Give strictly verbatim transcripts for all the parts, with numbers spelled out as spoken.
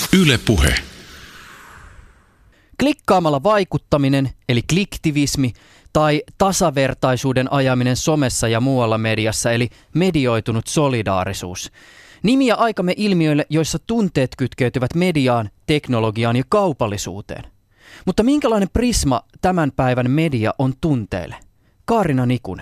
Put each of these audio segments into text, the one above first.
Yle Puhe. Klikkaamalla vaikuttaminen, eli kliktivismi, tai tasavertaisuuden ajaminen somessa ja muualla mediassa, eli medioitunut solidaarisuus. Nimiä aikamme ilmiöille, joissa tunteet kytkeytyvät mediaan, teknologiaan ja kaupallisuuteen. Mutta minkälainen prisma tämän päivän media on tunteille? Kaarina Nikunen.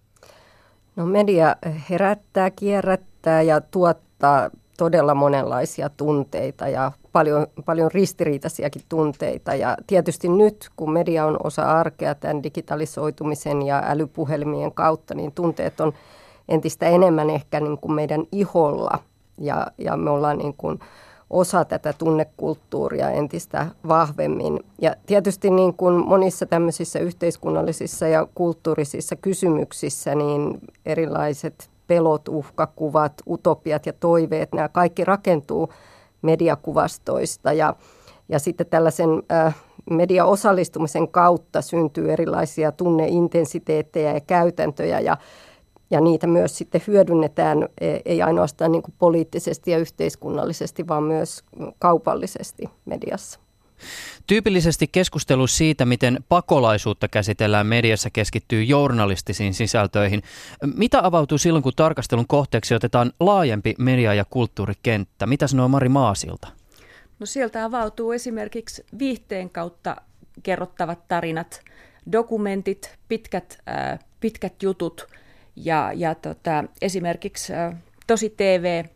No media herättää, kierrättää ja tuottaa todella monenlaisia tunteita ja paljon, paljon ristiriitaisiakin tunteita. Ja tietysti nyt, kun media on osa arkea tämän digitalisoitumisen ja älypuhelimien kautta, niin tunteet on entistä enemmän ehkä niin kuin meidän iholla. Ja, ja me ollaan niin kuin osa tätä tunnekulttuuria entistä vahvemmin. Ja tietysti niin kuin monissa tämmöisissä yhteiskunnallisissa ja kulttuurisissa kysymyksissä, niin erilaiset pelot, uhkakuvat, utopiat ja toiveet, nämä kaikki rakentuu mediakuvastoista ja, ja sitten tällaisen äh, mediaosallistumisen kautta syntyy erilaisia tunneintensiteettejä ja käytäntöjä ja, ja niitä myös sitten hyödynnetään ei ainoastaan niin kuin poliittisesti ja yhteiskunnallisesti, vaan myös kaupallisesti mediassa. Tyypillisesti keskustelu siitä, miten pakolaisuutta käsitellään mediassa, keskittyy journalistisiin sisältöihin. Mitä avautuu silloin, kun tarkastelun kohteeksi otetaan laajempi media- ja kulttuurikenttä? Mitä sanoo Mari Maasilta? No sieltä avautuu esimerkiksi viihteen kautta kerrottavat tarinat, dokumentit, pitkät, äh, pitkät jutut ja, ja tota, esimerkiksi äh, tosi T V,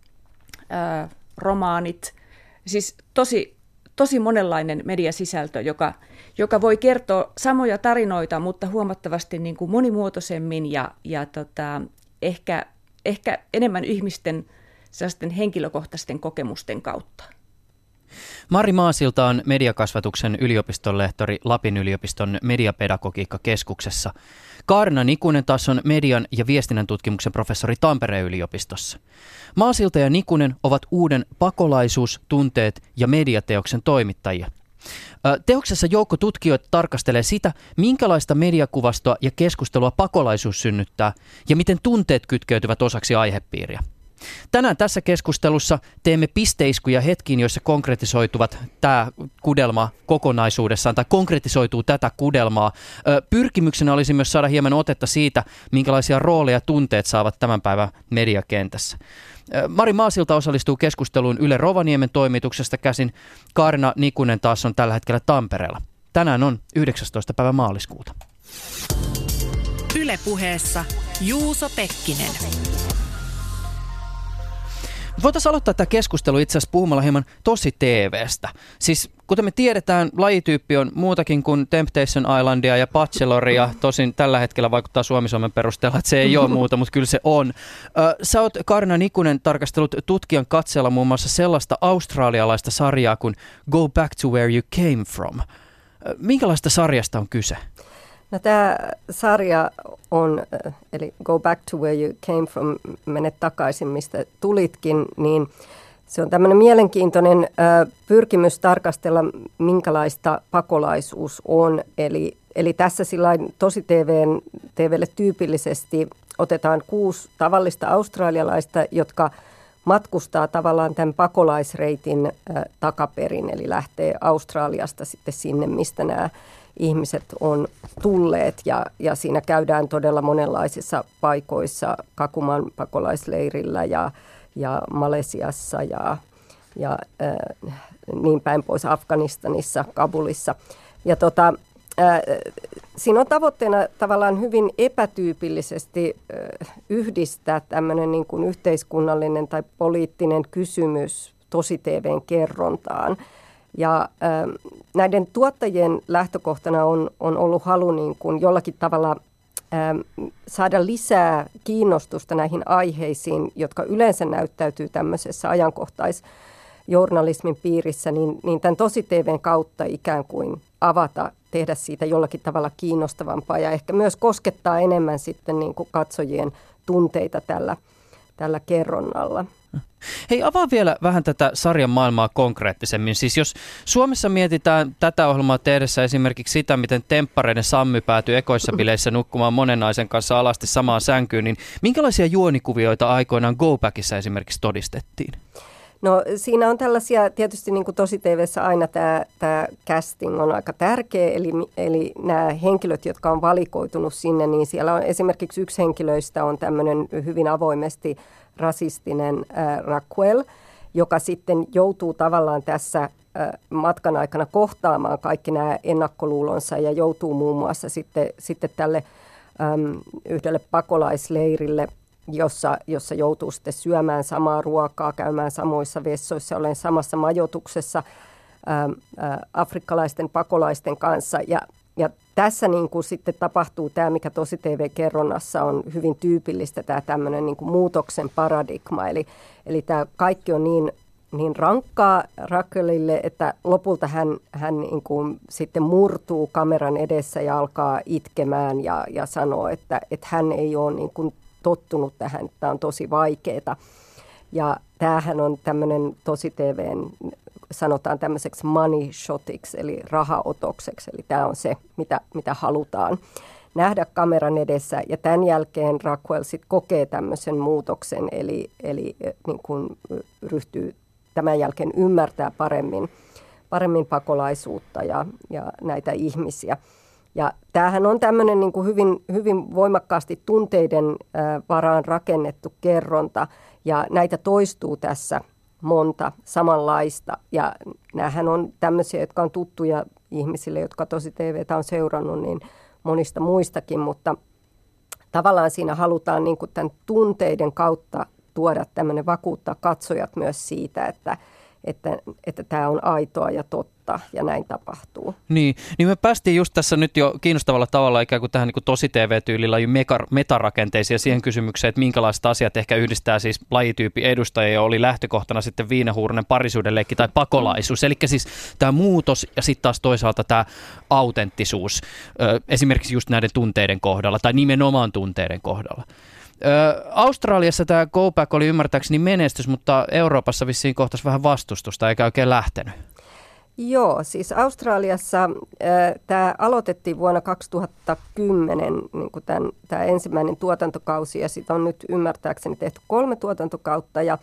äh, romaanit, siis tosi Tosi monenlainen mediasisältö, joka, joka voi kertoa samoja tarinoita, mutta huomattavasti niin kuin monimuotoisemmin ja, ja tota, ehkä, ehkä enemmän ihmisten sellaisten henkilökohtaisten kokemusten kautta. Mari Maasilta on mediakasvatuksen yliopistonlehtori Lapin yliopiston mediapedagogiikkakeskuksessa. Kaarina Nikunen taas on median ja viestinnän tutkimuksen professori Tampereen yliopistossa. Maasilta ja Nikunen ovat uuden pakolaisuus, tunteet ja mediateoksen toimittajia. Teoksessa joukko tutkijoita tarkastelee sitä, minkälaista mediakuvastoa ja keskustelua pakolaisuus synnyttää ja miten tunteet kytkeytyvät osaksi aihepiiriä. Tänään tässä keskustelussa teemme pisteiskuja hetkiin, joissa konkretisoituvat tämä kudelma kokonaisuudessaan tai konkretisoituu tätä kudelmaa. Pyrkimyksenä olisi myös saada hieman otetta siitä, minkälaisia rooleja tunteet saavat tämän päivän mediakentässä. Mari Maasilta osallistuu keskusteluun Yle Rovaniemen toimituksesta käsin. Kaarina Nikunen taas on tällä hetkellä Tampereella. Tänään on yhdeksästoista päivä maaliskuuta. Yle Puheessa Juuso Pekkinen. Voitaisiin aloittaa tämä keskustelu itse asiassa puhumalla hieman tosi T V:stä. Siis kuten me tiedetään, lajityyppi on muutakin kuin Temptation Islandia ja Bacheloria. Tosin tällä hetkellä vaikuttaa Suomi-Suomen perusteella, että se ei ole muuta, mutta kyllä se on. Sä oot, Kaarina Nikunen, tarkastellut tutkijan katseella muun muassa sellaista australialaista sarjaa kuin Go Back to Where You Came From. Minkälaista sarjasta on kyse? No, tämä sarja on, eli Go Back to Where You Came From, mene takaisin, mistä tulitkin, niin se on tämmöinen mielenkiintoinen äh, pyrkimys tarkastella, minkälaista pakolaisuus on. Eli, eli tässä sillain tosi T V:n, T V:lle tyypillisesti otetaan kuusi tavallista australialaista, jotka matkustaa tavallaan tämän pakolaisreitin äh, takaperin, eli lähtee Australiasta sitten sinne, mistä nämä ihmiset on tulleet ja, ja siinä käydään todella monenlaisissa paikoissa, Kakuman pakolaisleirillä ja, ja Malesiassa ja, ja äh, niin päin pois Afganistanissa, Kabulissa. Ja tota, äh, siinä on tavoitteena tavallaan hyvin epätyypillisesti äh, yhdistää tämmöinen niin kuin yhteiskunnallinen tai poliittinen kysymys tosi T V:n kerrontaan. Ja äh, näiden tuottajien lähtökohtana on, on ollut halu niin kuin jollakin tavalla äh, saada lisää kiinnostusta näihin aiheisiin, jotka yleensä näyttäytyy tämmöisessä ajankohtaisjournalismin piirissä, niin, niin tämän tosi T V:n kautta ikään kuin avata, tehdä siitä jollakin tavalla kiinnostavampaa ja ehkä myös koskettaa enemmän sitten niin kuin katsojien tunteita tällä, tällä kerronnalla. Hei, avaa vielä vähän tätä sarjan maailmaa konkreettisemmin. Siis jos Suomessa mietitään tätä ohjelmaa tehdessä esimerkiksi sitä, miten temppareiden Sammy päätyi ekoissa bileissä nukkumaan monen naisen kanssa alasti samaan sänkyyn, niin minkälaisia juonikuvioita aikoinaan Go Backissa esimerkiksi todistettiin? No siinä on tällaisia, tietysti niin kuin tosi T V:ssä aina tämä, tämä casting on aika tärkeä, eli, eli nämä henkilöt, jotka on valikoitunut sinne, niin siellä on esimerkiksi yksi henkilöistä on tämmöinen hyvin avoimesti rasistinen äh, Raquel, joka sitten joutuu tavallaan tässä äh, matkan aikana kohtaamaan kaikki nämä ennakkoluulonsa ja joutuu muun muassa sitten, sitten tälle äm, yhdelle pakolaisleirille, Jossa, jossa joutuu sitten syömään samaa ruokaa, käymään samoissa vessoissa, olen samassa majoituksessa ää, ää, afrikkalaisten pakolaisten kanssa. Ja, ja tässä niin kuin sitten tapahtuu tämä, mikä tosi T V-kerronnassa on hyvin tyypillistä, tämä tämmöinen niin kuin muutoksen paradigma. Eli, eli tämä kaikki on niin, niin rankkaa Raquelille, että lopulta hän, hän niin kuin sitten murtuu kameran edessä ja alkaa itkemään ja, ja sanoo, että, että hän ei ole niin kuin tottunut tähän, että tämä on tosi vaikeaa. Ja tämähän on tämmöinen tosi T V:n, sanotaan tämmöiseksi money shotiksi, eli rahaotokseksi. Eli tämä on se, mitä, mitä halutaan nähdä kameran edessä. Ja tämän jälkeen Raquel sitten kokee tämmöisen muutoksen, eli, eli niin kuin ryhtyy tämän jälkeen ymmärtää paremmin, paremmin pakolaisuutta ja, ja näitä ihmisiä. Ja tämähän on tämmöinen niin kuin hyvin, hyvin voimakkaasti tunteiden äh, varaan rakennettu kerronta, ja näitä toistuu tässä monta samanlaista. Ja näähän on tämmöisiä, jotka on tuttuja ihmisille, jotka tosi T V:tä on seurannut, niin monista muistakin, mutta tavallaan siinä halutaan niin kuin tämän tunteiden kautta tuoda tämmöinen, vakuuttaa katsojat myös siitä, että Että, että tämä on aitoa ja totta ja näin tapahtuu. Niin, niin me päästiin just tässä nyt jo kiinnostavalla tavalla ikään kuin tähän niin kuin tosi T V-tyylin lajin metarakenteisiin ja siihen kysymykseen, että minkälaiset asiat ehkä yhdistää siis lajityypin edustajia, ja oli lähtökohtana sitten viinahuurunen parisuudenleikki tai pakolaisuus. Eli siis tämä muutos ja sitten taas toisaalta tämä autenttisuus, esimerkiksi just näiden tunteiden kohdalla tai nimenomaan tunteiden kohdalla. Ö, Australiassa tämä Go Back oli ymmärtääkseni menestys, mutta Euroopassa vissiin kohtasi vähän vastustusta, eikä oikein lähtenyt. Joo, siis Australiassa äh, tämä aloitettiin vuonna kaksituhattakymmenen, niin kuin tämän, tämä ensimmäinen tuotantokausi, ja sitten on nyt ymmärtääkseni tehty kolme tuotantokautta, ja,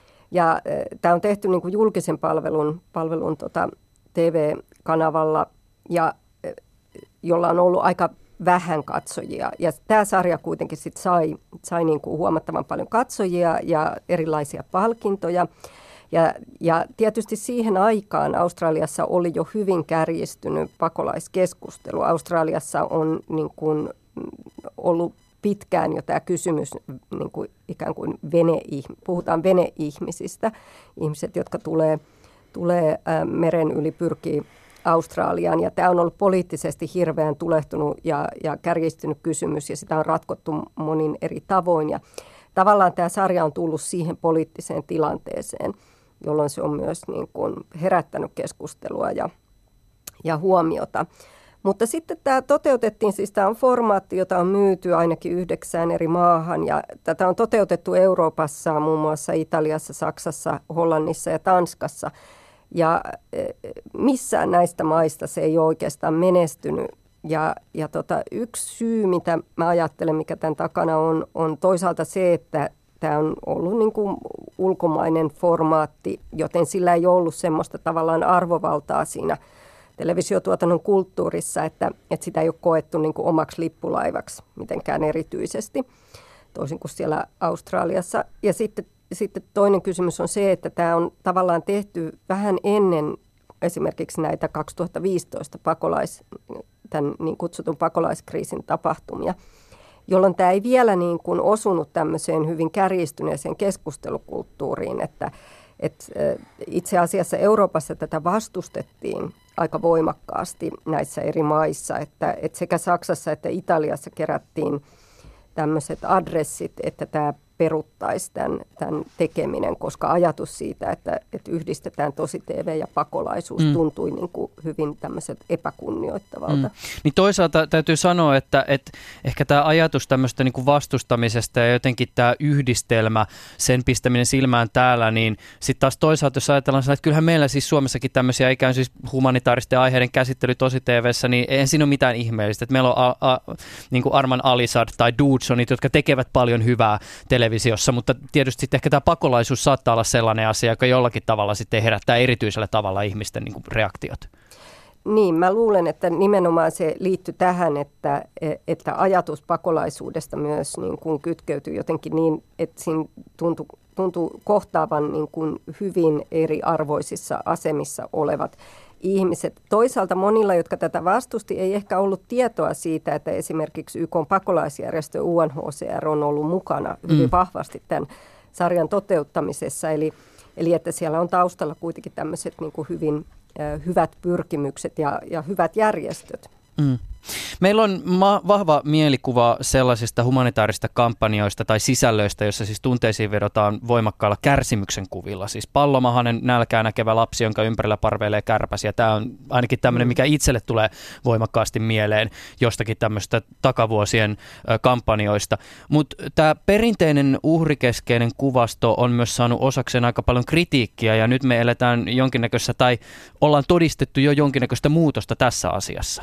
ja äh, tämä on tehty niin kuin julkisen palvelun, palvelun tota, T V-kanavalla, ja äh, jolla on ollut aika vähän katsojia. Ja tämä sarja kuitenkin sit sai, sai niin kuin huomattavan paljon katsojia ja erilaisia palkintoja. Ja, ja tietysti siihen aikaan Australiassa oli jo hyvin kärjistynyt pakolaiskeskustelu. Australiassa on niin kuin ollut pitkään jo tämä kysymys, niin kuin ikään kuin vene, puhutaan veneihmisistä, ihmiset, jotka tulee, tulee meren yli, pyrkii Australiaan. Ja tämä on ollut poliittisesti hirveän tulehtunut ja, ja kärjistynyt kysymys, ja sitä on ratkottu monin eri tavoin. Ja tavallaan tämä sarja on tullut siihen poliittiseen tilanteeseen, jolloin se on myös niin kuin herättänyt keskustelua ja, ja huomiota. Mutta sitten tämä toteutettiin, siis tämä on formaatti, jota on myyty ainakin yhdeksään eri maahan, ja tätä on toteutettu Euroopassa, muun muassa Italiassa, Saksassa, Hollannissa ja Tanskassa. Ja missään näistä maista se ei ole oikeastaan menestynyt. Ja, ja tota, yksi syy, mitä mä ajattelen, mikä tämän takana on, on toisaalta se, että tämä on ollut niin kuin ulkomainen formaatti, joten sillä ei ollut semmoista tavallaan arvovaltaa siinä televisiotuotannon kulttuurissa, että, että sitä ei ole koettu niin kuin omaksi lippulaivaksi mitenkään erityisesti, toisin kuin siellä Australiassa. Ja sitten, sitten toinen kysymys on se, että tämä on tavallaan tehty vähän ennen esimerkiksi näitä kaksituhattaviisitoista pakolais, tämän niin kutsutun pakolaiskriisin tapahtumia, jolloin tämä ei vielä niin kuin osunut tämmöiseen hyvin kärjistyneeseen keskustelukulttuuriin, että, että itse asiassa Euroopassa tätä vastustettiin aika voimakkaasti näissä eri maissa, että, että sekä Saksassa että Italiassa kerättiin tämmöiset adressit, että tämä peruttaisi tämän, tämän tekeminen, koska ajatus siitä, että, että yhdistetään tosi T V ja pakolaisuus mm. tuntui niin kuin hyvin tämmöiset epäkunnioittavalta. Mm. Niin toisaalta täytyy sanoa, että, että ehkä tämä ajatus tämmöistä niin kuin vastustamisesta ja jotenkin tämä yhdistelmä, sen pistäminen silmään täällä, niin sitten taas toisaalta, jos ajatellaan että kyllähän meillä siis Suomessakin tämmöisiä ikään siis humanitaaristen aiheiden käsittely tosi T V:ssä, niin eihän siinä ole mitään ihmeellistä. Että meillä on a, a, niin kuin Arman Alisad tai Dudesonit, jotka tekevät paljon hyvää televisioita televisiossa, mutta tietysti sitten ehkä tämä pakolaisuus saattaa olla sellainen asia, joka jollakin tavalla sitten herättää erityisellä tavalla ihmisten niin kuin reaktiot. Niin, mä luulen, että nimenomaan se liittyy tähän, että, että ajatus pakolaisuudesta myös niin kuin kytkeytyy jotenkin niin, että siinä tuntuu, tuntuu kohtaavan niin kuin hyvin eriarvoisissa asemissa olevat ihmiset. Toisaalta monilla, jotka tätä vastusti, ei ehkä ollut tietoa siitä, että esimerkiksi Y K:n pakolaisjärjestö U N H C R on ollut mukana hyvin mm. vahvasti tämän sarjan toteuttamisessa. Eli, eli että siellä on taustalla kuitenkin tämmöiset niin kuin hyvin äh, hyvät pyrkimykset ja, ja hyvät järjestöt. Mm. Meillä on ma- vahva mielikuva sellaisista humanitaarista kampanjoista tai sisällöistä, joissa siis tunteisiin vedotaan voimakkailla kärsimyksen kuvilla. Siis pallomahainen nälkää näkevä lapsi, jonka ympärillä parveilee kärpäs. Ja tämä on ainakin tämmöinen, mikä itselle tulee voimakkaasti mieleen jostakin tämmöistä takavuosien ö, kampanjoista. Mutta tämä perinteinen uhrikeskeinen kuvasto on myös saanut osakseen aika paljon kritiikkiä. Ja nyt me eletään jonkinnäköistä tai ollaan todistettu jo jonkinnäköistä muutosta tässä asiassa.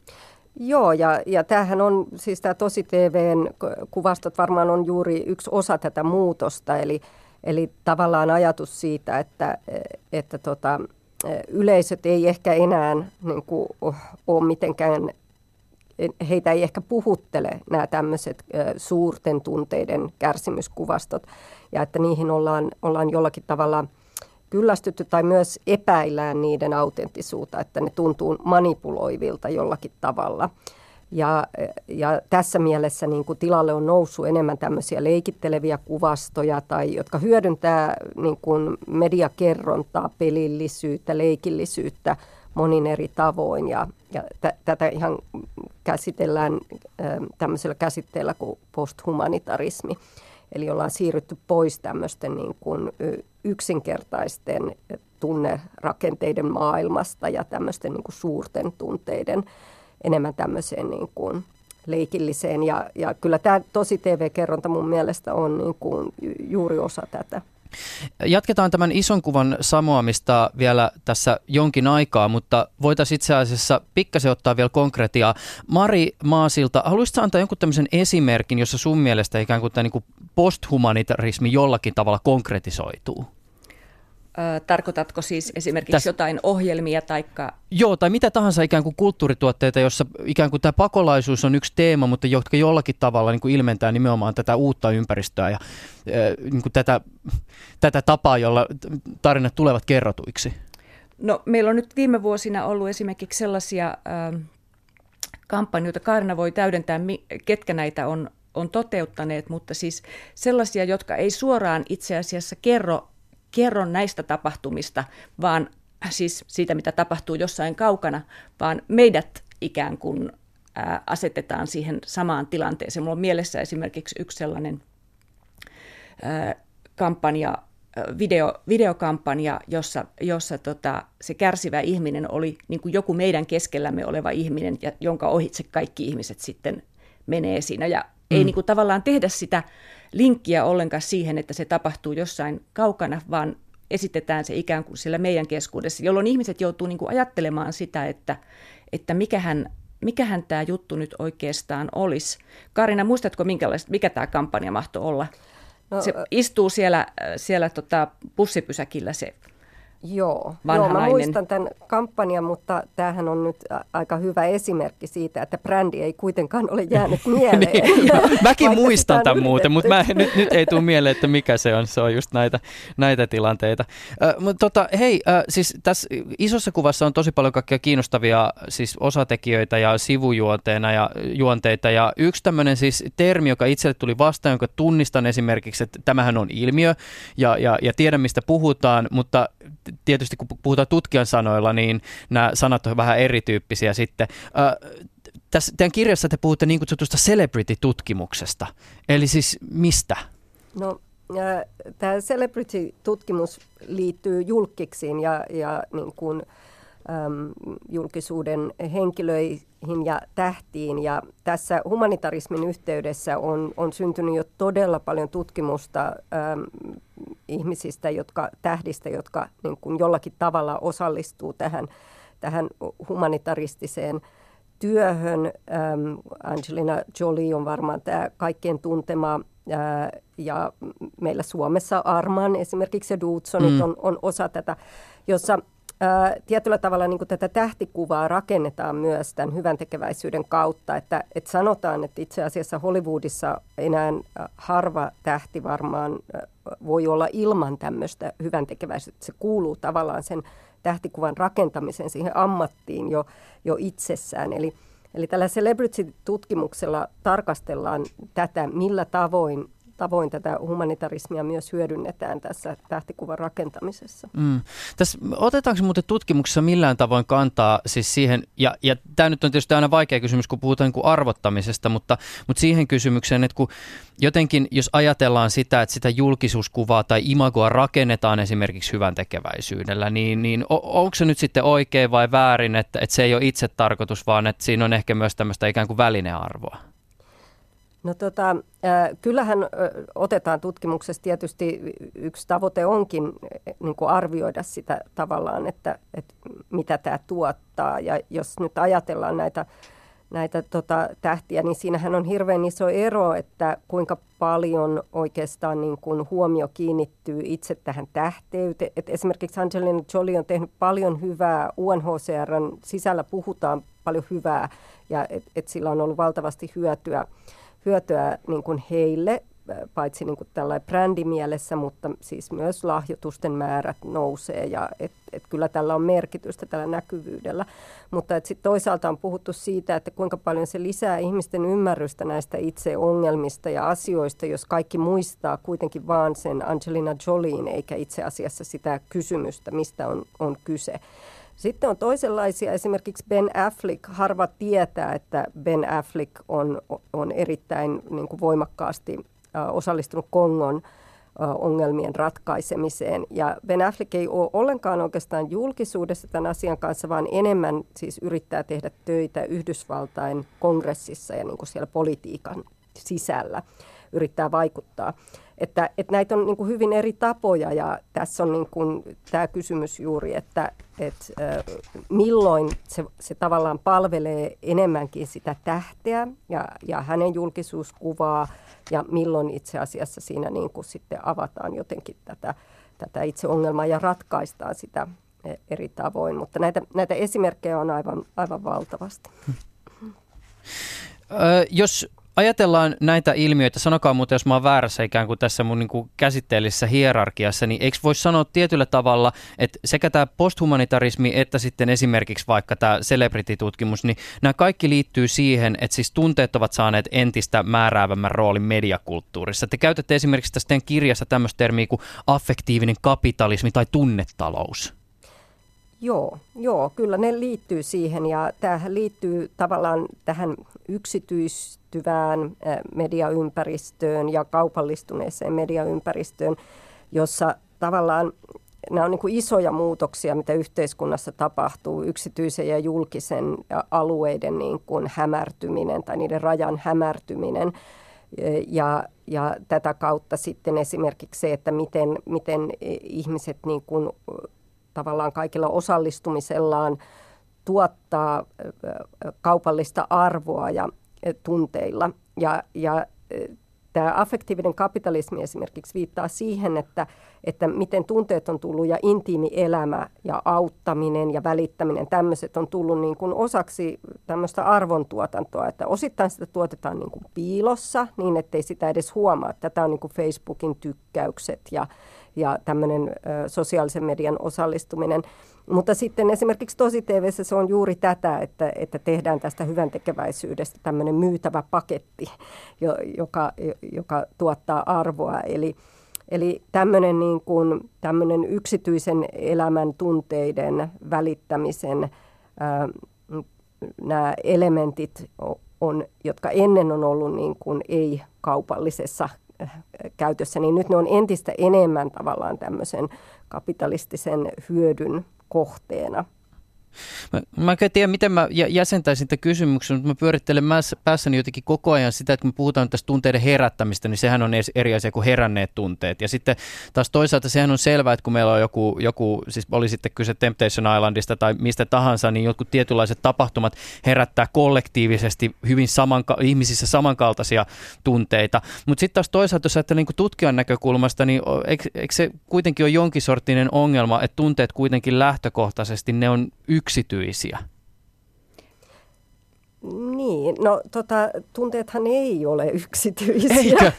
Joo, ja, ja tämähän on, siis tämä Tosi-T V:n kuvastot varmaan on juuri yksi osa tätä muutosta, eli, eli tavallaan ajatus siitä, että, että tota, yleisöt ei ehkä enää niin kuin, ole mitenkään, heitä ei ehkä puhuttele nämä tämmöiset suurten tunteiden kärsimyskuvastot, ja että niihin ollaan, ollaan jollakin tavalla kyllästytty tai myös epäillään niiden autenttisuutta, että ne tuntuu manipuloivilta jollakin tavalla. Ja, ja tässä mielessä niin kuin tilalle on noussut enemmän tämmöisiä leikitteleviä kuvastoja, tai, jotka hyödyntää niin kuin mediakerrontaa, pelillisyyttä, leikillisyyttä monin eri tavoin. Ja, ja t- tätä ihan käsitellään äh, tämmöisellä käsitteellä kuin posthumanitarismi. Eli ollaan siirrytty pois tämmöisten niin kuin yksinkertaisten tunnerakenteiden maailmasta ja tämmöisten niin kuin suurten tunteiden enemmän tämmöiseen niin kuin leikilliseen. Ja, ja kyllä tämä Tosi-T V-kerronta mun mielestä on niin kuin juuri osa tätä. Jatketaan tämän ison kuvan samoamista vielä tässä jonkin aikaa, mutta voitaisiin itse asiassa pikkasen ottaa vielä konkretiaa. Mari Maasilta, haluaisitko antaa jonkun tämmöisen esimerkin, jossa sun mielestä ikään kuin tämä niin kuin posthumanitarismi jollakin tavalla konkretisoituu? Ö, tarkoitatko siis esimerkiksi Täs... jotain ohjelmia taikka... Joo, tai mitä tahansa ikään kuin kulttuurituotteita, jossa ikään kuin tämä pakolaisuus on yksi teema, mutta jotka jollakin tavalla niin kuin ilmentää nimenomaan tätä uutta ympäristöä ja äh, niin kuin tätä, tätä tapaa, jolla tarinat tulevat kerrotuiksi. No, meillä on nyt viime vuosina ollut esimerkiksi sellaisia äh, kampanjoita, Kaarina voi täydentää, ketkä näitä on, on toteuttaneet, mutta siis sellaisia, jotka ei suoraan itse asiassa kerro kerro näistä tapahtumista, vaan siis siitä, mitä tapahtuu jossain kaukana, vaan meidät ikään kuin ää, asetetaan siihen samaan tilanteeseen. Mulla on mielessä esimerkiksi yksi sellainen ää, kampanja, video, videokampanja, jossa, jossa tota, se kärsivä ihminen oli niin kuin joku meidän keskellämme oleva ihminen, ja, jonka ohitse kaikki ihmiset sitten menee siinä. Ja mm. ei niin kuin tavallaan tehdä sitä linkkiä ollenkaan siihen, että se tapahtuu jossain kaukana, vaan esitetään se ikään kuin siellä meidän keskuudessa, jolloin ihmiset joutuu niin kuin ajattelemaan sitä, että, että mikähän, mikähän tämä juttu nyt oikeastaan olisi. Kaarina, muistatko, mikä tämä kampanja mahtoi olla? No, se istuu siellä, siellä tota bussipysäkillä se Joo, vanha joo, mä nainen. muistan tämän kampanjan, mutta tämähän on nyt aika hyvä esimerkki siitä, että brändi ei kuitenkaan ole jäänyt mieleen. niin, mäkin muistan tämän muuten, mutta mä, nyt, nyt ei tule mieleen, että mikä se on. Se on just näitä, näitä tilanteita. Äh, mutta tota, hei, äh, siis tässä isossa kuvassa on tosi paljon kaikkia kiinnostavia siis osatekijöitä ja sivujuonteena ja juonteita. Ja yksi tämmöinen siis termi, joka itselle tuli vastaan, jonka tunnistan esimerkiksi, että tämähän on ilmiö ja, ja, ja tiedän, mistä puhutaan, mutta tietysti kun puhutaan tutkijan sanoilla, niin nämä sanat on vähän erityyppisiä sitten. Äh, tässä teidän kirjassa te puhutte niin kutsutusta celebrity-tutkimuksesta. Eli siis mistä? No, äh, tämä celebrity-tutkimus liittyy julkiksiin ja, ja niin kuin, äm, julkisuuden henkilöihin ja tähtiin. Ja tässä humanitarismin yhteydessä on, on syntynyt jo todella paljon tutkimusta äm, ihmisistä, jotka, tähdistä, jotka niin kuin jollakin tavalla osallistuu tähän, tähän humanitaristiseen työhön. Ähm, Angelina Jolie on varmaan tämä kaikkien tuntema, ää, ja meillä Suomessa Arman esimerkiksi ja Dudesonit mm. on, on osa tätä, jossa ää, tietyllä tavalla niin kuin tätä tähtikuvaa rakennetaan myös tämän hyvän tekeväisyyden kautta, että, että sanotaan, että itse asiassa Hollywoodissa enää harva tähti varmaan voi olla ilman tämmöistä hyvän tekeväisyyttä. Se kuuluu tavallaan sen tähtikuvan rakentamisen siihen ammattiin jo, jo itsessään. Eli, eli tällä celebrity-tutkimuksella tarkastellaan tätä, millä tavoin, tavoin tätä humanitarismia myös hyödynnetään tässä tähtikuvan rakentamisessa. Mm. Tässä, otetaanko muuten tutkimuksessa millään tavoin kantaa siis siihen, ja, ja tämä nyt on tietysti aina vaikea kysymys, kun puhutaan niin kuin arvottamisesta, mutta, mutta siihen kysymykseen, että kun jotenkin, jos ajatellaan sitä, että sitä julkisuuskuvaa tai imagoa rakennetaan esimerkiksi hyvän tekeväisyydellä, niin, niin onko se nyt sitten oikein vai väärin, että, että se ei ole itse tarkoitus, vaan että siinä on ehkä myös tämmöistä ikään kuin välinearvoa? No tota, äh, kyllähän äh, otetaan tutkimuksessa tietysti yksi tavoite onkin niin kuin arvioida sitä tavallaan, että, että mitä tämä tuottaa. Ja jos nyt ajatellaan näitä, näitä tota, tähtiä, niin siinähän on hirveän iso ero, että kuinka paljon oikeastaan niin kuin huomio kiinnittyy itse tähän tähteyteen. Et esimerkiksi Angelina Jolie on tehnyt paljon hyvää, U N H C R:n sisällä puhutaan paljon hyvää ja että et sillä on ollut valtavasti hyötyä. hyötyä niin kuin heille, paitsi niin kuin tällainen brändimielessä, mutta siis myös lahjoitusten määrät nousee ja et, et kyllä tällä on merkitystä tällä näkyvyydellä. Mutta sitten toisaalta on puhuttu siitä, että kuinka paljon se lisää ihmisten ymmärrystä näistä itse ongelmista ja asioista, jos kaikki muistaa kuitenkin vaan sen Angelina Jolien eikä itse asiassa sitä kysymystä, mistä on, on kyse. Sitten on toisenlaisia, esimerkiksi Ben Affleck. Harva tietää, että Ben Affleck on, on erittäin niin kuin voimakkaasti äh, osallistunut Kongon äh, ongelmien ratkaisemiseen. Ja Ben Affleck ei ole ollenkaan oikeastaan julkisuudessa tämän asian kanssa, vaan enemmän siis yrittää tehdä töitä Yhdysvaltain kongressissa ja niin kuin siellä politiikan sisällä yrittää vaikuttaa. Että, että näitä on niin kuin hyvin eri tapoja ja tässä on niin kuin tämä kysymys juuri, että, että äh, milloin se, se tavallaan palvelee enemmänkin sitä tähteä ja, ja hänen julkisuuskuvaa ja milloin itse asiassa siinä niin kuin sitten avataan jotenkin tätä, tätä itse ongelmaa ja ratkaistaan sitä eri tavoin. Mutta näitä, näitä esimerkkejä on aivan, aivan valtavasti. Ö, jos ajatellaan näitä ilmiöitä, sanokaa muuten, jos mä oon väärässä ikään kuin tässä mun niin kuin käsitteellisessä hierarkiassa, niin eikö voi sanoa tietyllä tavalla, että sekä tämä posthumanitarismi että sitten esimerkiksi vaikka tämä celebrity-tutkimus, niin nämä kaikki liittyy siihen, että siis tunteet ovat saaneet entistä määräävämmän roolin mediakulttuurissa. Te käytätte esimerkiksi tässä teidän kirjassa tämmöistä termiä kuin affektiivinen kapitalismi tai tunnetalous. Joo, joo, kyllä ne liittyy siihen ja tämähän liittyy tavallaan tähän yksityistyvään mediaympäristöön ja kaupallistuneeseen mediaympäristöön, jossa tavallaan nämä on niin kuin isoja muutoksia, mitä yhteiskunnassa tapahtuu, yksityisen ja julkisen alueiden niin kuin hämärtyminen tai niiden rajan hämärtyminen. Ja, ja tätä kautta sitten esimerkiksi se, että miten, miten ihmiset niin kuin tavallaan kaikilla osallistumisellaan tuottaa kaupallista arvoa ja tunteilla. Ja, ja tämä affektiivinen kapitalismi esimerkiksi viittaa siihen, että, että miten tunteet on tullut ja intiimi elämä ja auttaminen ja välittäminen, tämmöiset on tullut niin kuin osaksi tämmöistä arvontuotantoa, että osittain sitä tuotetaan niin kuin piilossa niin, ettei sitä edes huomaa. Tätä on niin kuin Facebookin tykkäykset ja, ja tämmöinen ö, sosiaalisen median osallistuminen. Mutta sitten esimerkiksi Tosi-T V:ssä se on juuri tätä, että, että tehdään tästä hyväntekeväisyydestä tämmöinen myytävä paketti, joka, joka tuottaa arvoa. Eli, eli tämmöinen, niin kuin, tämmöinen yksityisen elämän tunteiden välittämisen ää, nämä elementit, on, jotka ennen on ollut niin kuin ei-kaupallisessa käytössä, niin nyt ne on entistä enemmän tavallaan tämmöisen kapitalistisen hyödyn kohteena. Mä, mä en tiedä, miten mä jäsentäisin tämän kysymyksen, mutta mä pyörittelen päässäni jotenkin koko ajan sitä, että kun me puhutaan tästä tunteiden herättämistä, niin sehän on eri asia kuin heränneet tunteet. Ja sitten taas toisaalta sehän on selvää, että kun meillä on joku, joku siis oli sitten kyse Temptation Islandista tai mistä tahansa, niin jotkut tietynlaiset tapahtumat herättää kollektiivisesti hyvin samanka- ihmisissä samankaltaisia tunteita. Mutta sitten taas toisaalta, jos ajattelee niin tutkijan näkökulmasta, niin eikö, eikö se kuitenkin ole jonkin sorttinen ongelma, että tunteet kuitenkin lähtökohtaisesti ne on yksityisiä? Niin, no tota, tunteethan ei ole yksityisiä. Eikö?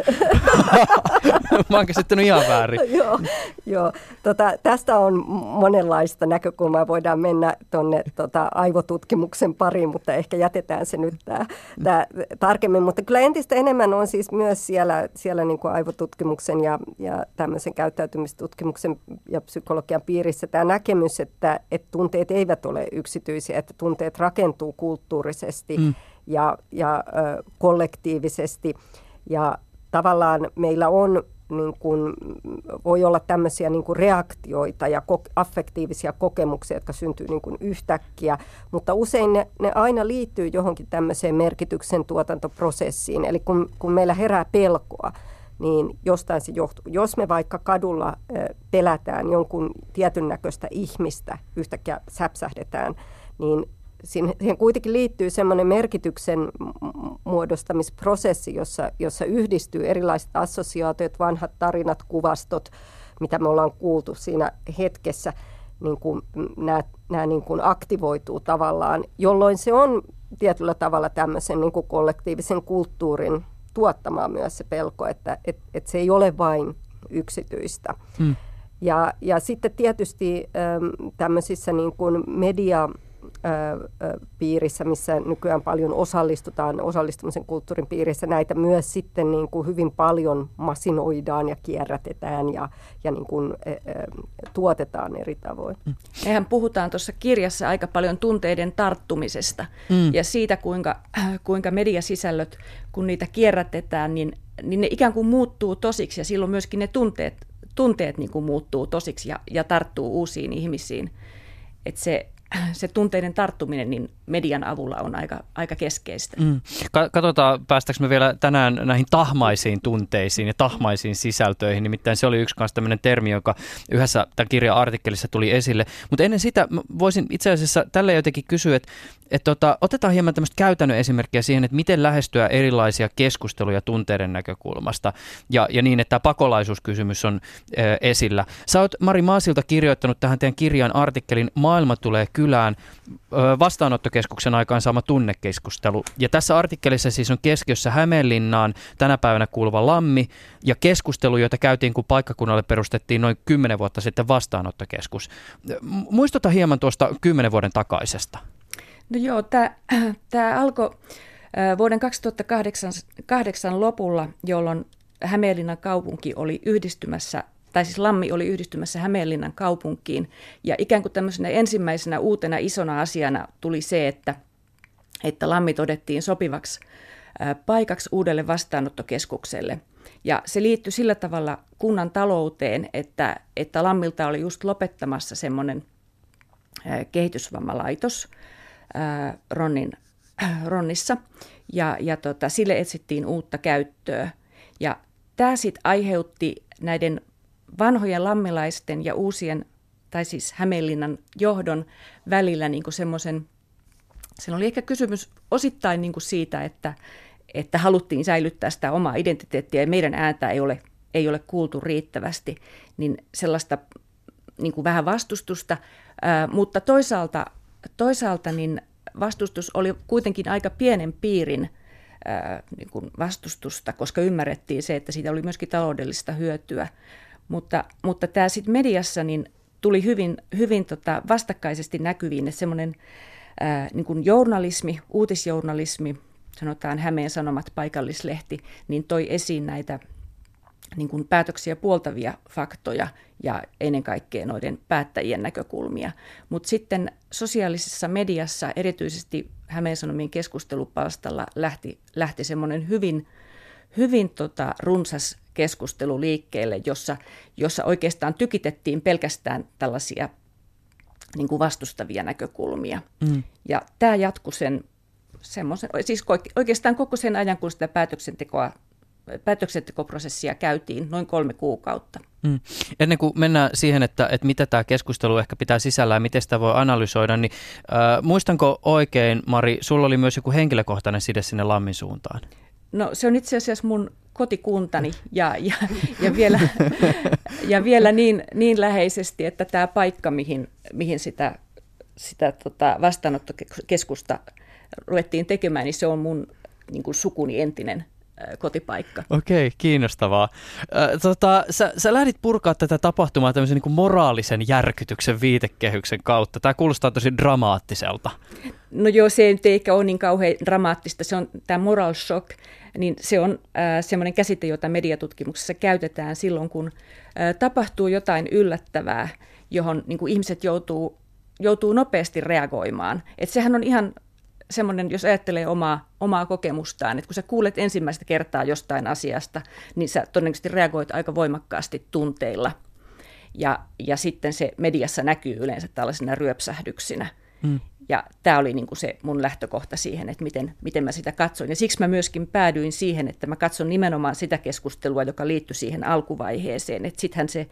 Mä oon käsittänyt ihan väärin. joo, joo. Tota, tästä on monenlaista näkökulmaa. Voidaan mennä tuonne tota, aivotutkimuksen pariin, mutta ehkä jätetään se nyt tää, tää, tarkemmin. Mutta kyllä entistä enemmän on siis myös siellä, siellä niin kuin aivotutkimuksen ja, ja tämmöisen käyttäytymistutkimuksen ja psykologian piirissä tämä näkemys, että, että tunteet eivät ole yksityisiä, että tunteet rakentuu kulttuurisesti. Mm. ja, ja ö, kollektiivisesti ja tavallaan meillä on, niin kuin, voi olla tämmöisiä niin kuin reaktioita ja ko- affektiivisia kokemuksia, jotka syntyy niin kuin yhtäkkiä, mutta usein ne, ne aina liittyy johonkin tämmöiseen merkityksen tuotantoprosessiin, eli kun, kun meillä herää pelkoa, niin jostain se johtuu. Jos me vaikka kadulla ö, pelätään jonkun tietyn näköistä ihmistä, yhtäkkiä säpsähdetään, niin siihen kuitenkin liittyy semmoinen merkityksen muodostamisprosessi, jossa, jossa yhdistyy erilaiset assosiaatiot, vanhat tarinat, kuvastot, mitä me ollaan kuultu siinä hetkessä, niin kuin nämä, nämä niin kuin aktivoituu tavallaan, jolloin se on tietyllä tavalla tämmöisen niin kuin kollektiivisen kulttuurin tuottamaa myös se pelko, että et, et se ei ole vain yksityistä. Hmm. Ja, ja sitten tietysti äm, tämmöisissä niin kuin media piirissä, missä nykyään paljon osallistutaan, osallistumisen kulttuurin piirissä, näitä myös sitten niin kuin hyvin paljon masinoidaan ja kierrätetään ja, ja niin kuin, ä, ä, tuotetaan eri tavoin. Mehän puhutaan tuossa kirjassa aika paljon tunteiden tarttumisesta mm. ja siitä, kuinka, kuinka mediasisällöt, kun niitä kierrätetään, niin, niin ne ikään kuin muuttuu tosiksi ja silloin myöskin ne tunteet, tunteet niin kuin muuttuu tosiksi ja, ja tarttuu uusiin ihmisiin. Että se se tunteiden tarttuminen niin median avulla on aika, aika keskeistä. Mm. Katsotaan, päästäänkö me vielä tänään näihin tahmaisiin tunteisiin ja tahmaisiin sisältöihin. Nimittäin se oli yksi kanssa tämmöinen termi, joka yhdessä tämän kirjan artikkelissa tuli esille. Mutta ennen sitä voisin itse asiassa tälle jotenkin kysyä, että et tota, otetaan hieman tämmöistä käytännön esimerkkiä siihen, että miten lähestyä erilaisia keskusteluja tunteiden näkökulmasta ja, ja niin, että tämä pakolaisuuskysymys on ö, esillä. Sä oot Mari Maasilta kirjoittanut tähän teidän kirjan artikkelin Maailma tulee kylään, vastaanottokeskuksen aikaan saama tunnekeskustelu. Ja tässä artikkelissa siis on keskiössä Hämeenlinnaan tänä päivänä kuuluva Lammi ja keskustelu, jota käytiin, kun paikkakunnalle perustettiin noin kymmenen vuotta sitten vastaanottokeskus. Muistuta hieman tuosta kymmenen vuoden takaisesta. No joo, tämä alkoi vuoden kaksituhattakahdeksan lopulla, jolloin Hämeenlinnan kaupunki oli yhdistymässä tai siis Lammi oli yhdistymässä Hämeenlinnan kaupunkiin, ja ikään kuin tämmöisenä ensimmäisenä uutena isona asiana tuli se, että, että Lammi todettiin sopivaksi paikaksi uudelle vastaanottokeskukselle. Ja se liittyi sillä tavalla kunnan talouteen, että, että Lammilta oli just lopettamassa semmoinen kehitysvammalaitos Ronnin, Ronnissa, ja, ja tota, sille etsittiin uutta käyttöä. Ja tämä sitten aiheutti näiden vanhojen lammilaisten ja uusien, tai siis Hämeenlinnan johdon välillä niin kuin semmoisen, siinä oli ehkä kysymys osittain niin kuin siitä, että, että haluttiin säilyttää sitä omaa identiteettiä ja meidän ääntä ei ole, ei ole kuultu riittävästi, niin sellaista niin kuin vähän vastustusta, ää, mutta toisaalta, toisaalta niin vastustus oli kuitenkin aika pienen piirin ää, niin kuin vastustusta, koska ymmärrettiin se, että siitä oli myöskin taloudellista hyötyä. Mutta, mutta tämä sitten mediassa niin tuli hyvin, hyvin tota vastakkaisesti näkyviin, että semmoinen ää, niin kuin journalismi, uutisjournalismi, sanotaan Hämeen Sanomat paikallislehti, niin toi esiin näitä niin kuin päätöksiä puoltavia faktoja ja ennen kaikkea noiden päättäjien näkökulmia. Mutta sitten sosiaalisessa mediassa, erityisesti Hämeen Sanomien keskustelupalstalla, lähti, lähti semmoinen hyvin, hyvin tota, runsas keskustelu liikkeelle, jossa, jossa oikeastaan tykitettiin pelkästään tällaisia niin kuin vastustavia näkökulmia. Mm. Ja tämä jatkui sen, semmoisen, siis oikeastaan koko sen ajan, kun sitä päätöksentekoa, päätöksentekoprosessia käytiin, noin kolme kuukautta. Mm. Ennen kuin mennään siihen, että, että mitä tämä keskustelu ehkä pitää sisällään ja miten sitä voi analysoida, niin äh, muistanko oikein, Mari, sulla oli myös joku henkilökohtainen side sinne Lammin suuntaan? No se on itse asiassa mun kotikuntani ja, ja, ja vielä, ja vielä niin, niin läheisesti, että tämä paikka, mihin, mihin sitä, sitä tota vastaanottokeskusta ruvettiin tekemään, niin se on mun niin kuin sukuni entinen kotipaikka. Okei, kiinnostavaa. Äh, tota, sä, sä lähdit purkaa tätä tapahtumaa tämmöisen niin kuin moraalisen järkytyksen viitekehyksen kautta. Tämä kuulostaa tosi dramaattiselta. No joo, se ei eikä ole niin kauhean dramaattista. Se on tämä moral shock, niin se on äh, semmoinen käsite, jota mediatutkimuksessa käytetään silloin, kun äh, tapahtuu jotain yllättävää, johon niin kuin ihmiset joutuu, joutuu nopeasti reagoimaan. Et sehän on ihan semmoinen, jos ajattelee omaa, omaa kokemustaan, että kun sä kuulet ensimmäistä kertaa jostain asiasta, niin sä todennäköisesti reagoit aika voimakkaasti tunteilla. Ja, ja sitten se mediassa näkyy yleensä tällaisena ryöpsähdyksinä. Mm. Ja tämä oli niin kuin se mun lähtökohta siihen, että miten, miten mä sitä katsoin. Ja siksi mä myöskin päädyin siihen, että mä katson nimenomaan sitä keskustelua, joka liittyi siihen alkuvaiheeseen. Että sittenhän se,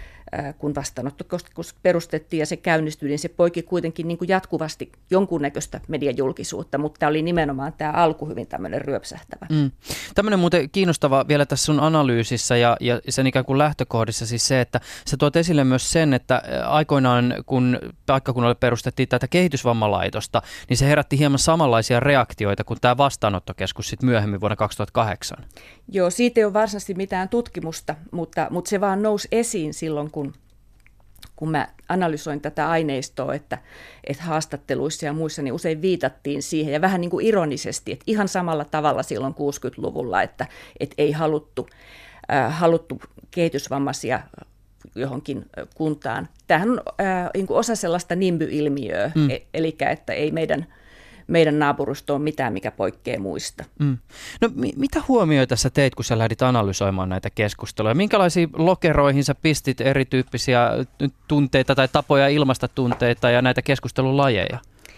kun vastaanottokeskus perustettiin ja se käynnistyi, niin se poiki kuitenkin niin kuin jatkuvasti jonkunnäköistä mediajulkisuutta, mutta tämä oli nimenomaan tämä alku hyvin tämmöinen ryöpsähtävä. Mm. Tämmöinen muuten kiinnostava vielä tässä sun analyysissä ja, ja sen ikään kuin lähtökohdissa siis se, että sä tuot esille myös sen, että aikoinaan kun paikkakunnalle perustettiin tätä kehitysvammalaitosta, niin se herätti hieman samanlaisia reaktioita kuin tämä vastaanottokeskus sitten myöhemmin vuonna kaksituhattakahdeksan. Joo, siitä ei ole varsinaisesti mitään tutkimusta, mutta, mutta se vaan nousi esiin silloin, kun, kun mä analysoin tätä aineistoa, että, että haastatteluissa ja muissa niin usein viitattiin siihen, ja vähän niin kuin ironisesti, että ihan samalla tavalla silloin kuusikymmentäluvulla, että, että ei haluttu, äh, haluttu kehitysvammaisia johonkin kuntaan. Tämähän on äh, niin kuin osa sellaista nimby-ilmiöä, mm. e- eli että ei meidän... meidän naapurusto on mitään, mikä poikkeaa muista. Mm. No mi- mitä huomioita sä teit, kun sä lähdit analysoimaan näitä keskusteluja? Minkälaisiin lokeroihin sä pistit erityyppisiä tunteita tai tapoja ilmaista tunteita ja näitä keskustelulajeja?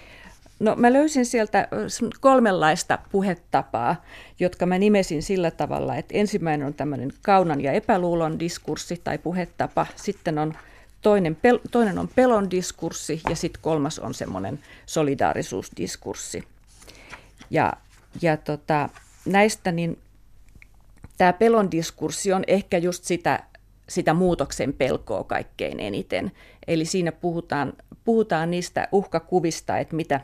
No mä löysin sieltä kolmenlaista puhetapaa, jotka mä nimesin sillä tavalla, että ensimmäinen on tämmöinen kaunan ja epäluulon diskurssi tai puhetapa, sitten on Toinen, pel, toinen on pelon diskurssi ja sitten kolmas on semmoinen solidaarisuusdiskurssi. Ja, ja tota, näistä niin tämä pelon diskurssi on ehkä just sitä, sitä muutoksen pelkoa kaikkein eniten. Eli siinä puhutaan, puhutaan niistä uhkakuvista, että mitä,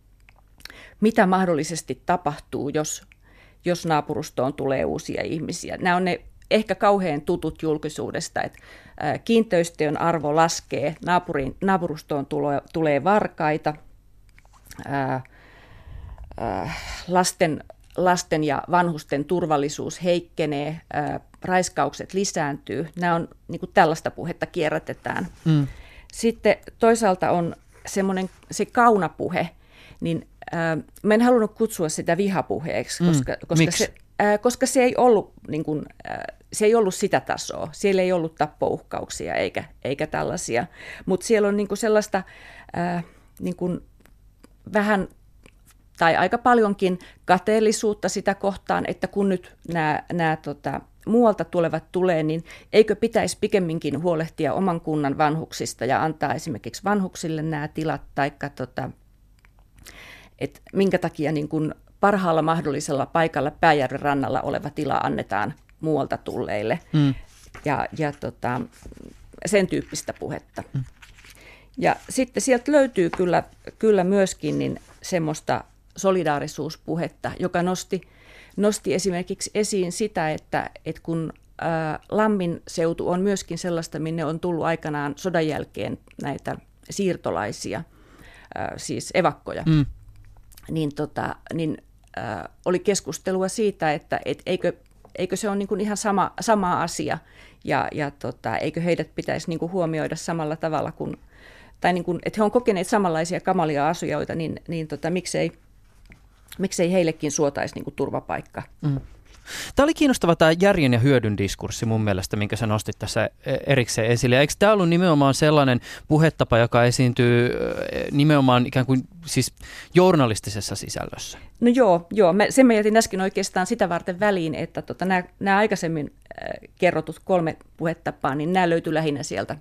mitä mahdollisesti tapahtuu, jos, jos naapurustoon tulee uusia ihmisiä. Nämä on ne ehkä kauhean tutut julkisuudesta, että kiinteistöjen arvo laskee, naapurin, naapurustoon tulee, tulee varkaita, ää, ää, lasten, lasten ja vanhusten turvallisuus heikkenee, ää, raiskaukset lisääntyy. Nämä on niin kuin tällaista puhetta kierrätetään. Mm. Sitten toisaalta on semmoinen se kaunapuhe, niin ää, mä en halunnut kutsua sitä vihapuheeksi, koska, mm. koska se... Koska se ei ollut, niin kuin, se ei ollut sitä tasoa. Siellä ei ollut tappouhkauksia eikä, eikä tällaisia. Mutta siellä on niin kuin sellaista äh, niin kuin vähän tai aika paljonkin kateellisuutta sitä kohtaan, että kun nyt nämä, nämä tota, muualta tulevat tulee, niin eikö pitäisi pikemminkin huolehtia oman kunnan vanhuksista ja antaa esimerkiksi vanhuksille nämä tilat, taikka tota, että minkä takia niin kuin parhaalla mahdollisella paikalla Pääjärven rannalla oleva tila annetaan muualta tulleille mm. ja, ja tota, sen tyyppistä puhetta. Mm. Ja sitten sieltä löytyy kyllä, kyllä myöskin niin semmoista solidaarisuuspuhetta, joka nosti, nosti esimerkiksi esiin sitä, että, että kun ää, Lammin seutu on myöskin sellaista, minne on tullut aikanaan sodan jälkeen näitä siirtolaisia, ää, siis evakkoja, mm. niin, tota, niin äh, oli keskustelua siitä, että et eikö, eikö se ole niin kuin ihan sama, sama asia ja, ja tota, eikö heidät pitäisi niin kuin huomioida samalla tavalla kuin, tai niin kuin, että he on kokeneet samanlaisia kamalia asioita, niin, niin tota, miksei, miksei heillekin suotaisi niin kuin turvapaikka. Mm. Tämä oli kiinnostava tämä järjen ja hyödyn diskurssi mun mielestä, minkä sä nostit tässä erikseen esille. Ja eikö tämä ollut nimenomaan sellainen puhetapa, joka esiintyy nimenomaan ikään kuin siis journalistisessa sisällössä? No joo, joo. Mä, sen mä jätin äsken oikeastaan sitä varten väliin, että tota, nämä, nämä aikaisemmin äh, kerrotut kolme puhetapaa, niin nämä löytyi lähinnä sieltä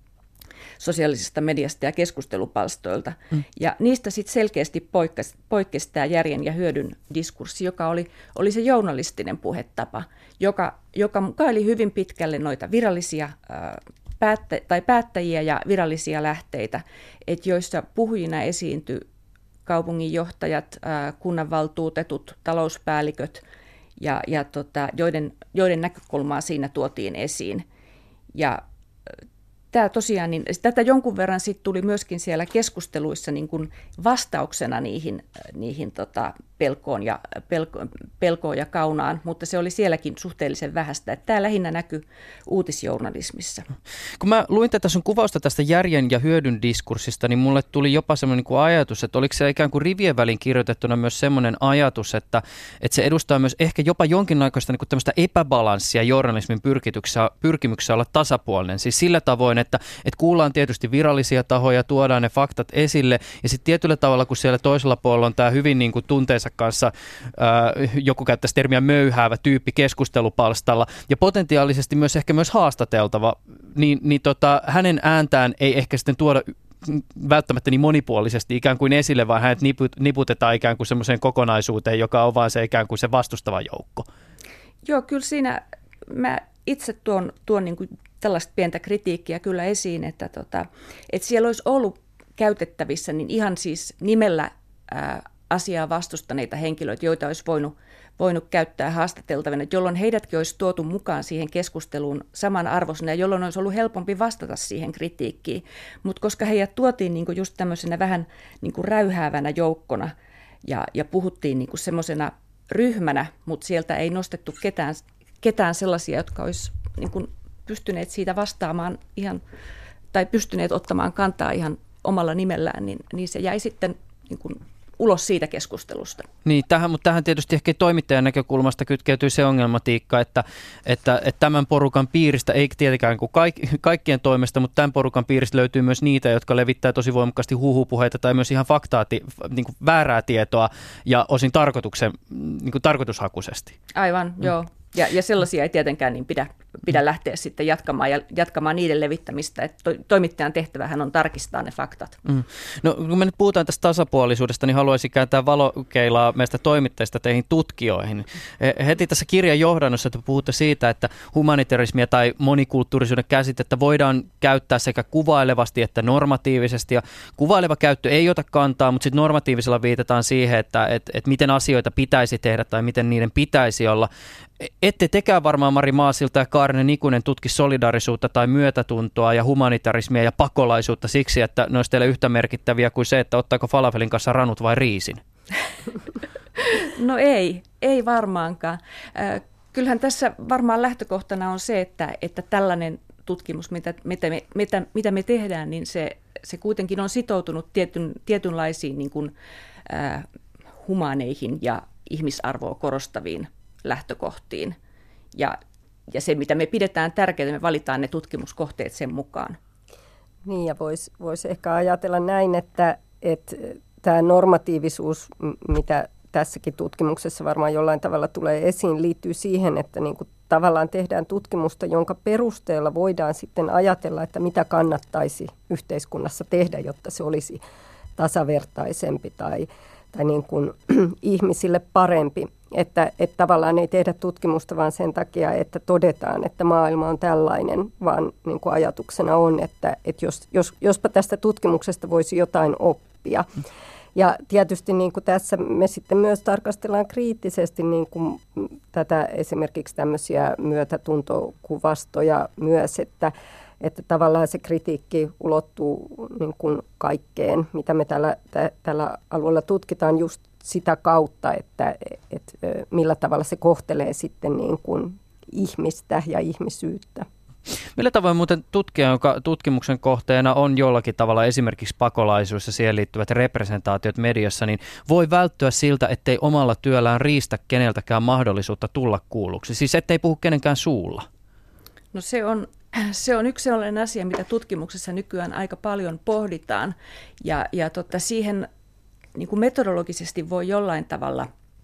sosiaalisesta mediasta ja keskustelupalstoilta. Mm. Ja niistä sitten selkeästi poikkesi, poikkesi tämä järjen ja hyödyn diskurssi, joka oli, oli se journalistinen puhetapa, joka, joka mukaili hyvin pitkälle noita virallisia äh, päättä, tai päättäjiä ja virallisia lähteitä, että joissa puhujina esiintyi kaupunginjohtajat, äh, kunnanvaltuutetut, talouspäälliköt, ja, ja tota, joiden, joiden näkökulmaa siinä tuotiin esiin. Ja Tämä tosiaan, niin tätä jonkun verran sit tuli myöskin siellä keskusteluissa niin kuin vastauksena niihin, niihin tota pelkoon, ja, pelko, pelkoon ja kaunaan, mutta se oli sielläkin suhteellisen vähäistä. Että tämä lähinnä näkyi uutisjournalismissa. Kun mä luin tätä sun kuvausta tästä järjen ja hyödyn diskurssista, niin mulle tuli jopa semmoinen niin kuin ajatus, että oliko se ikään kuin rivien väliin kirjoitettuna myös semmoinen ajatus, että, että se edustaa myös ehkä jopa jonkinlaista niin kuin tämmöistä epäbalanssia journalismin pyrkimyksessä, pyrkimyksessä olla tasapuolinen. Siis sillä tavoin, että, että kuullaan tietysti virallisia tahoja, tuodaan ne faktat esille, ja sitten tietyllä tavalla, kun siellä toisella puolella on tämä hyvin niin kuin tunteensa kanssa, ää, joku käyttäisi termiä möyhäävä tyyppi keskustelupalstalla, ja potentiaalisesti myös ehkä myös haastateltava, niin, niin tota, hänen ääntään ei ehkä sitten tuoda välttämättä niin monipuolisesti ikään kuin esille, vaan hänet niputetaan ikään kuin semmoiseen kokonaisuuteen, joka on vaan se ikään kuin se vastustava joukko. Joo, kyllä siinä mä itse tuon, tuon niin kuin tällaista pientä kritiikkiä kyllä esiin, että, tota, että siellä olisi ollut käytettävissä niin ihan siis nimellä ää, asiaa vastustaneita henkilöitä, joita olisi voinut, voinut käyttää haastateltavina, jolloin heidätkin olisi tuotu mukaan siihen keskusteluun samanarvoisena, jolloin olisi ollut helpompi vastata siihen kritiikkiin. Mutta koska heidät tuotiin niinku just tämmöisenä vähän niinku räyhäävänä joukkona ja, ja puhuttiin niinku semmoisena ryhmänä, mutta sieltä ei nostettu ketään, ketään sellaisia, jotka olisi niinku pystyneet siitä vastaamaan ihan, tai pystyneet ottamaan kantaa ihan omalla nimellään, niin, niin se jäi sitten niinku ulos siitä keskustelusta. Niin, tähän, mutta tähän tietysti ehkä toimittajan näkökulmasta kytkeytyy se ongelmatiikka, että, että, että tämän porukan piiristä, ei tietenkään kuin kaik, kaikkien toimesta, mutta tämän porukan piiristä löytyy myös niitä, jotka levittää tosi voimakkaasti huhupuheita tai myös ihan faktaa, niin kuin väärää tietoa ja osin tarkoituksen, niin kuin tarkoitushakuisesti. Aivan, mm. joo. Ja, ja sellaisia ei tietenkään niin pidä, pidä lähteä sitten jatkamaan ja jatkamaan niiden levittämistä. Että to, toimittajan tehtävähän on tarkistaa ne faktat. Mm. No kun me nyt puhutaan tästä tasapuolisuudesta, niin haluaisin kääntää valokeilaa meistä toimittajista teihin tutkijoihin. Heti tässä kirjan johdannossa te puhutte siitä, että humanitarismia tai monikulttuurisuuden käsitettä voidaan käyttää sekä kuvailevasti että normatiivisesti. Ja kuvaileva käyttö ei ota kantaa, mutta sitten normatiivisella viitataan siihen, että et, et miten asioita pitäisi tehdä tai miten niiden pitäisi olla. Ette tekään varmaan Mari Maasilta ja Kaarina Nikunen tutki solidaarisuutta tai myötätuntoa ja humanitarismia ja pakolaisuutta siksi, että ne olisi teille yhtä merkittäviä kuin se, että ottaako falafelin kanssa ranut vai riisin? No ei, ei varmaankaan. Kyllähän tässä varmaan lähtökohtana on se, että, että tällainen tutkimus, mitä, mitä, me, mitä, mitä me tehdään, niin se, se kuitenkin on sitoutunut tietyn, tietynlaisiin niin kuin, äh, humaneihin ja ihmisarvoa korostaviin lähtökohtiin. Ja, ja se, mitä me pidetään tärkeää, me valitaan ne tutkimuskohteet sen mukaan. Niin, ja voisi vois ehkä ajatella näin, että, että tämä normatiivisuus, mitä tässäkin tutkimuksessa varmaan jollain tavalla tulee esiin, liittyy siihen, että niin kuin tavallaan tehdään tutkimusta, jonka perusteella voidaan sitten ajatella, että mitä kannattaisi yhteiskunnassa tehdä, jotta se olisi tasavertaisempi tai, tai niin kuin ihmisille parempi. Että, että tavallaan ei tehdä tutkimusta vaan sen takia, että todetaan, että maailma on tällainen, vaan niin kuin ajatuksena on, että, että jos, jos, jospa tästä tutkimuksesta voisi jotain oppia. Ja tietysti niin kuin tässä me sitten myös tarkastellaan kriittisesti niin kuin tätä esimerkiksi tämmöisiä myötätuntokuvastoja myös, että, että tavallaan se kritiikki ulottuu niin kuin kaikkeen, mitä me tällä, tä, tällä alueella tutkitaan just sitä kautta, että, että millä tavalla se kohtelee sitten niin kuin ihmistä ja ihmisyyttä. Millä tavoin muuten tutkija, jonka tutkimuksen kohteena on jollakin tavalla esimerkiksi pakolaisuus ja siihen liittyvät representaatiot mediassa, niin voi välttyä siltä, ettei omalla työllään riistä keneltäkään mahdollisuutta tulla kuulluksi? Siis ettei puhu kenenkään suulla? No se on, se on yksi sellainen asia, mitä tutkimuksessa nykyään aika paljon pohditaan. Ja, ja tota, siihen niin kuin metodologisesti voi jollain tavalla,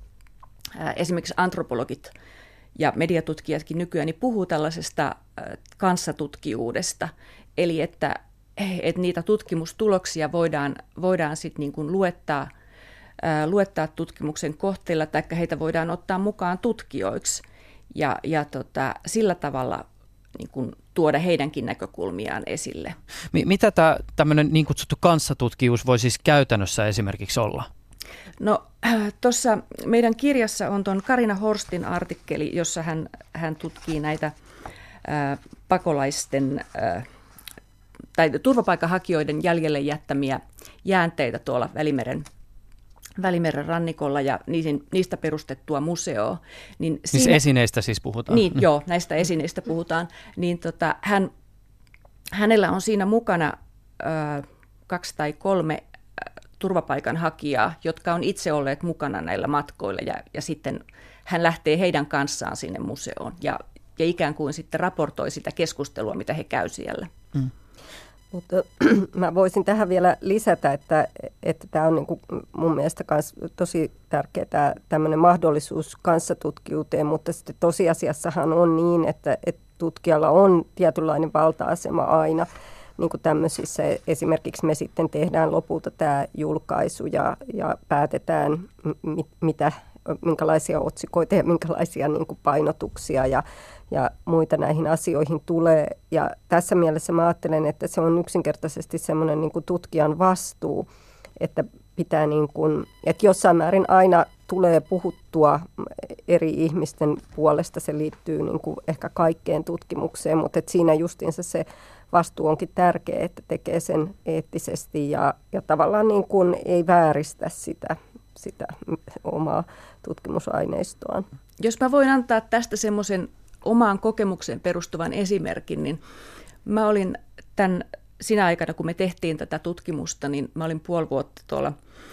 ää, esimerkiksi antropologit ja mediatutkijatkin nykyään niin puhuu tällaisesta kanssatutkijuudesta, eli että, että niitä tutkimustuloksia voidaan, voidaan sitten niin kuin luettaa, ää, luettaa tutkimuksen kohteilla, tai heitä voidaan ottaa mukaan tutkijoiksi ja, ja tota, sillä tavalla niin kuin tuoda heidänkin näkökulmiaan esille. Mitä tämä tämmöinen niin kutsuttu kanssatutkijuus voi siis käytännössä esimerkiksi olla? No tuossa meidän kirjassa on tuon Carina Horstin artikkeli, jossa hän, hän tutkii näitä ää, pakolaisten ää, tai turvapaikanhakijoiden jäljelle jättämiä jäänteitä tuolla Välimeren, Välimeren rannikolla ja niistä perustettua museoa. Niin siis siinä, esineistä siis puhutaan? Niin, joo, näistä esineistä puhutaan. Niin tota, hän, hänellä on siinä mukana ää, kaksi tai kolme turvapaikanhakijaa, jotka on itse olleet mukana näillä matkoilla ja, ja sitten hän lähtee heidän kanssaan sinne museoon ja, ja ikään kuin sitten raportoi sitä keskustelua, mitä he käy siellä. Mm. Mutta mä voisin tähän vielä lisätä, että, että tämä on niin kuin mun mielestä kans tosi tärkeä tämmöinen mahdollisuus kanssatutkijuuteen, mutta sitten tosiasiassahan on niin, että, että tutkijalla on tietynlainen valta-asema aina. Niin kuin tämmöisissä, esimerkiksi me sitten tehdään lopulta tämä julkaisu ja, ja päätetään, mit, mitä, minkälaisia otsikoita ja minkälaisia niin kuin painotuksia ja, ja muita näihin asioihin tulee. Ja tässä mielessä mä ajattelen, että se on yksinkertaisesti semmoinen niin kuin tutkijan vastuu, että pitää niin kuin, että jossain määrin aina tulee puhuttua eri ihmisten puolesta. Se liittyy niin kuin ehkä kaikkeen tutkimukseen, mutta että siinä justiinsa se vastuu onkin tärkeä, että tekee sen eettisesti ja, ja tavallaan niin kuin ei vääristä sitä, sitä omaa tutkimusaineistoaan. Jos mä voin antaa tästä semmoisen omaan kokemukseen perustuvan esimerkin, niin mä olin tämän, sinä aikana, kun me tehtiin tätä tutkimusta, niin mä olin puoli vuotta tuolla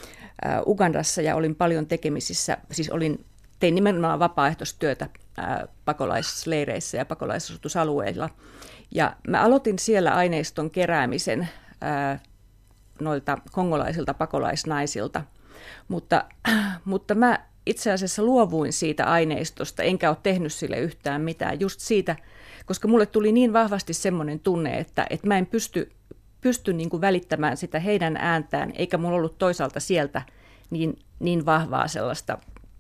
ä, Ugandassa ja olin paljon tekemisissä, siis olin, tein nimenomaan vapaaehtoistyötä ä, pakolaisleireissä ja pakolaisasutusalueilla. Ja mä aloitin siellä aineiston keräämisen ää, noilta kongolaisilta pakolaisnaisilta, mutta, mutta mä itse asiassa luovuin siitä aineistosta, enkä ole tehnyt sille yhtään mitään just siitä, koska mulle tuli niin vahvasti semmoinen tunne, että, että mä en pysty, pysty niin kuin välittämään sitä heidän ääntään, eikä mulla ollut toisaalta sieltä niin, niin vahvaa sellaista,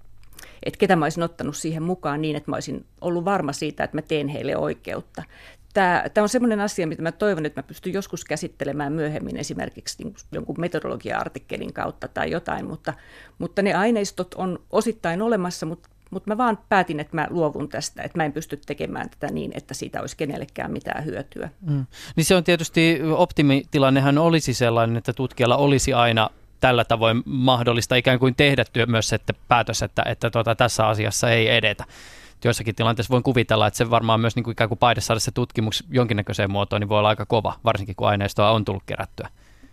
että ketä mä olisin ottanut siihen mukaan niin, että mä olisin ollut varma siitä, että mä teen heille oikeutta. Tämä, tämä on sellainen asia, mitä mä toivon, että mä pystyn joskus käsittelemään myöhemmin esimerkiksi jonkun metodologia-artikkelin kautta tai jotain, mutta, mutta ne aineistot on osittain olemassa, mutta, mutta mä vaan päätin, että mä luovun tästä, että mä en pysty tekemään tätä niin, että siitä olisi kenellekään mitään hyötyä. Mm. Niin se on tietysti, optimitilannehan olisi sellainen, että tutkijalla olisi aina tällä tavoin mahdollista ikään kuin tehdä työ myös se, että päätös, että, että tuota, tässä asiassa ei edetä. Joissakin tilanteissa voin kuvitella, että se varmaan myös niin kuin ikään kuin paine saada se tutkimus jonkinnäköiseen muotoon, niin voi olla aika kova, varsinkin kun aineistoa on tullut kerättyä.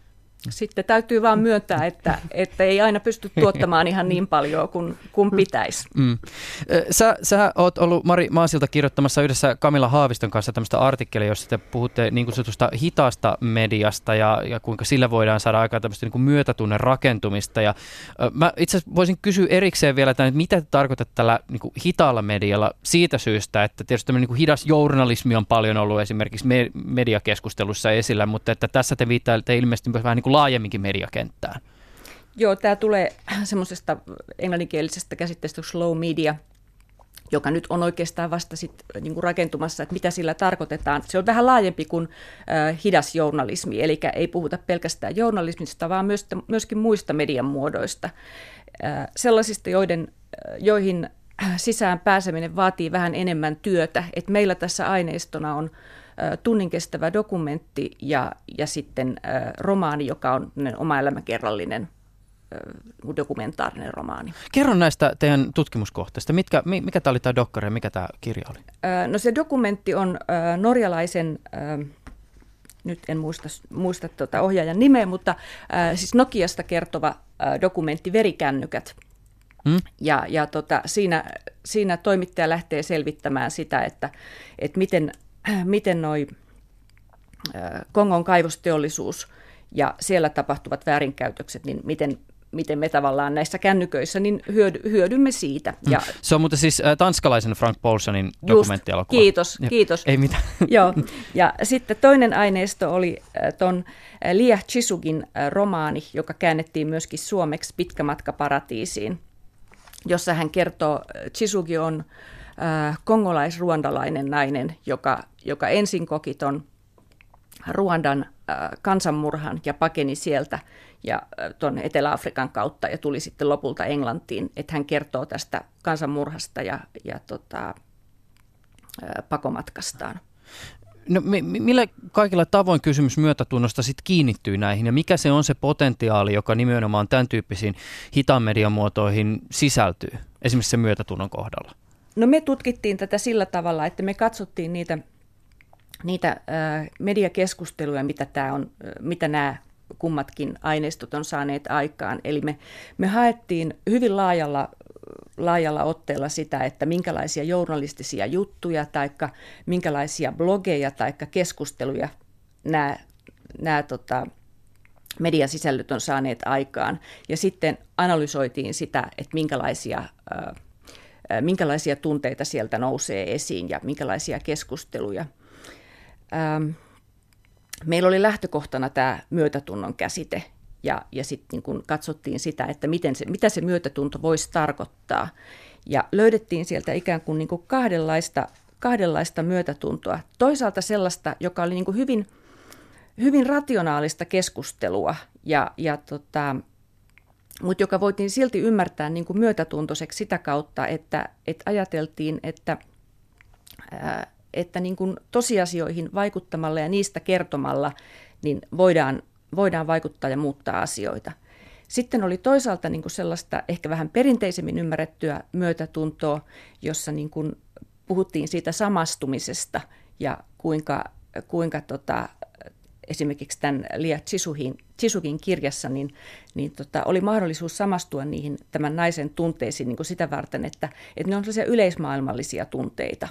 Sitten täytyy vaan myöntää, että, että ei aina pysty tuottamaan ihan niin paljon kuin, kuin pitäisi. Mm. Sä, sä oot ollut Mari Maasilta kirjoittamassa yhdessä Camilla Haaviston kanssa tämmöistä artikkelia, jossa te puhutte niin kutsutusta hitaasta mediasta ja, ja kuinka sillä voidaan saada aikaan tämmöistä niin kuin myötätunnen rakentumista. Ja, mä itse asiassa voisin kysyä erikseen vielä, että mitä te tarkoitat tällä niin kuin hitaalla medialla siitä syystä, että tietysti tämmöinen niin kuin hidas journalismi on paljon ollut esimerkiksi me, mediakeskustelussa esillä, mutta että tässä te viittaatte ilmeisesti myös vähän niin kuin laajemminkin mediakenttään. Joo, tämä tulee semmoisesta englanninkielisestä käsitteestä slow media, joka nyt on oikeastaan vasta sit, niin kuin rakentumassa, että mitä sillä tarkoitetaan. Se on vähän laajempi kuin äh, hidas journalismi, eli ei puhuta pelkästään journalismista, vaan myös, myöskin muista median muodoista. Äh, sellaisista, joiden, joihin sisään pääseminen vaatii vähän enemmän työtä. Et meillä tässä aineistona on tunnin kestävä dokumentti ja, ja sitten ä, romaani, joka on oma elämäkerrallinen dokumentaarinen romaani. Kerro näistä teidän tutkimuskohteista. Mitkä, mikä tämä oli tämä dokkari ja mikä tämä kirja oli? No se dokumentti on norjalaisen, nyt en muista, muista tuota ohjaajan nimeä, mutta siis Nokiasta kertova dokumentti Verikännykät. Hmm? Ja, ja tota, siinä, siinä toimittaja lähtee selvittämään sitä, että, että miten, miten noi Kongon kaivosteollisuus ja siellä tapahtuvat väärinkäytökset, niin miten, miten me tavallaan näissä kännyköissä niin hyödy, hyödymme siitä. Mm. Ja, se on muuten siis äh, tanskalaisen Frank Paulsonin dokumenttielokuva. Kiitos, ja, kiitos. Ei mitään. Joo. Ja sitten toinen aineisto oli äh, ton äh, Liah Chisugin äh, romaani, joka käännettiin myöskin suomeksi Pitkä matka paratiisiin, jossa hän kertoo, Chisugi on äh, kongolais-ruandalainen nainen, joka, joka ensin koki ton Ruandan äh, kansanmurhan ja pakeni sieltä ja äh, tuon Etelä-Afrikan kautta ja tuli sitten lopulta Englantiin, että hän kertoo tästä kansanmurhasta ja, ja tota, äh, pakomatkastaan. No, millä kaikilla tavoin kysymys myötätunnosta sitten kiinnittyy näihin ja mikä se on se potentiaali, joka nimenomaan tämän tyyppisiin hitaan median muotoihin sisältyy, esimerkiksi sen myötätunnon kohdalla? No me tutkittiin tätä sillä tavalla, että me katsottiin niitä niitä äh, mediakeskusteluja, mitä, tää on, mitä nämä kummatkin aineistot on saaneet aikaan. Eli me, me haettiin hyvin laajalla, laajalla otteella sitä, että minkälaisia journalistisia juttuja tai minkälaisia blogeja tai keskusteluja nämä, nämä tota, mediasisällöt on saaneet aikaan. Ja sitten analysoitiin sitä, että minkälaisia, äh, minkälaisia tunteita sieltä nousee esiin ja minkälaisia keskusteluja. Ähm, meillä oli lähtökohtana tämä myötätunnon käsite ja, ja sitten niin kun katsottiin sitä, että miten se, mitä se myötätunto voisi tarkoittaa. Ja löydettiin sieltä ikään kuin, niin kuin kahdenlaista, kahdenlaista myötätuntoa. Toisaalta sellaista, joka oli niin kuin hyvin, hyvin rationaalista keskustelua, ja, ja tota, mutta joka voitiin silti ymmärtää niin kuin myötätuntoiseksi sitä kautta, että, että ajateltiin, että ää, että niin kuin tosiasioihin vaikuttamalla ja niistä kertomalla niin voidaan, voidaan vaikuttaa ja muuttaa asioita. Sitten oli toisaalta niin kuin sellaista ehkä vähän perinteisemmin ymmärrettyä myötätuntoa, jossa niin kuin puhuttiin siitä samastumisesta ja kuinka, kuinka tota, esimerkiksi tämän Liah Chisugin, Chisugin kirjassa niin, niin tota, oli mahdollisuus samastua niihin tämän naisen tunteisiin niin kuin sitä varten, että, että ne on sellaisia yleismaailmallisia tunteita.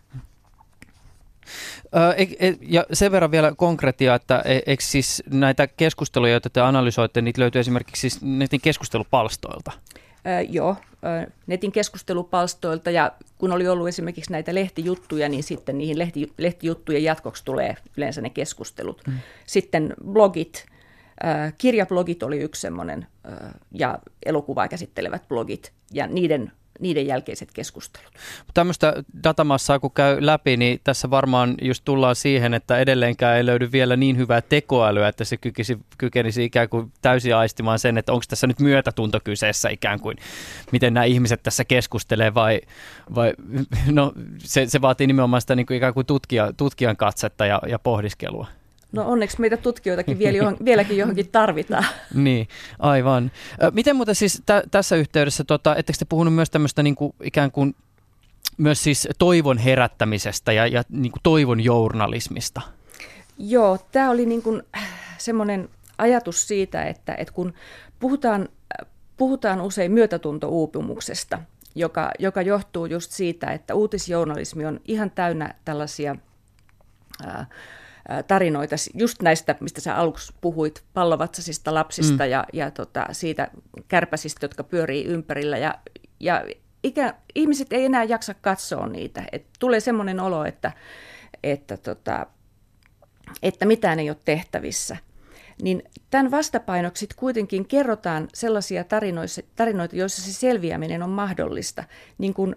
Ja sen verran vielä konkreettia, että eikö siis näitä keskusteluja, joita te analysoitte, niitä löytyy esimerkiksi siis netin keskustelupalstoilta? Äh, joo, äh, netin keskustelupalstoilta, ja kun oli ollut esimerkiksi näitä lehtijuttuja, niin sitten niihin lehti, lehtijuttujen jatkoksi tulee yleensä ne keskustelut. Mm. Sitten blogit, äh, kirjablogit oli yksi semmoinen, äh, ja elokuvaa käsittelevät blogit, ja niiden niiden jälkeiset keskustelut. Tämmöistä datamassaa kun käy läpi, niin tässä varmaan just tullaan siihen, että edelleenkään ei löydy vielä niin hyvää tekoälyä, että se kykenisi, kykenisi ikään kuin täysin aistimaan sen, että onko tässä nyt myötätunto kyseessä ikään kuin, miten nämä ihmiset tässä keskustelee vai, vai no se, se vaatii nimenomaan sitä niin kuin ikään kuin tutkija, tutkijan katsetta ja, ja pohdiskelua. No onneksi meitä tutkijoitakin vielä johon, vieläkin johonkin tarvitaan. Niin, aivan. Miten muuten siis t- tässä yhteydessä, tota, ettekö te puhunut myös tämmöistä niin kuin, ikään kuin myös siis toivon herättämisestä ja, ja niin kuin toivon journalismista? Joo, tämä oli niin kuin semmoinen ajatus siitä, että, että kun puhutaan, puhutaan usein myötätuntouupumuksesta, joka, joka johtuu just siitä, että uutisjournalismi on ihan täynnä tällaisia ää, tarinoita, just näistä, mistä sä aluksi puhuit, pallovatsasista lapsista mm. ja, ja tota, siitä kärpäsistä, jotka pyörii ympärillä. Ja, ja ikä, ihmiset ei enää jaksa katsoa niitä. Et tulee semmoinen olo, että, että, tota, että mitään ei ole tehtävissä. Niin tämän vastapainoksi kuitenkin kerrotaan sellaisia tarinoita, joissa se selviäminen on mahdollista. Niin kuin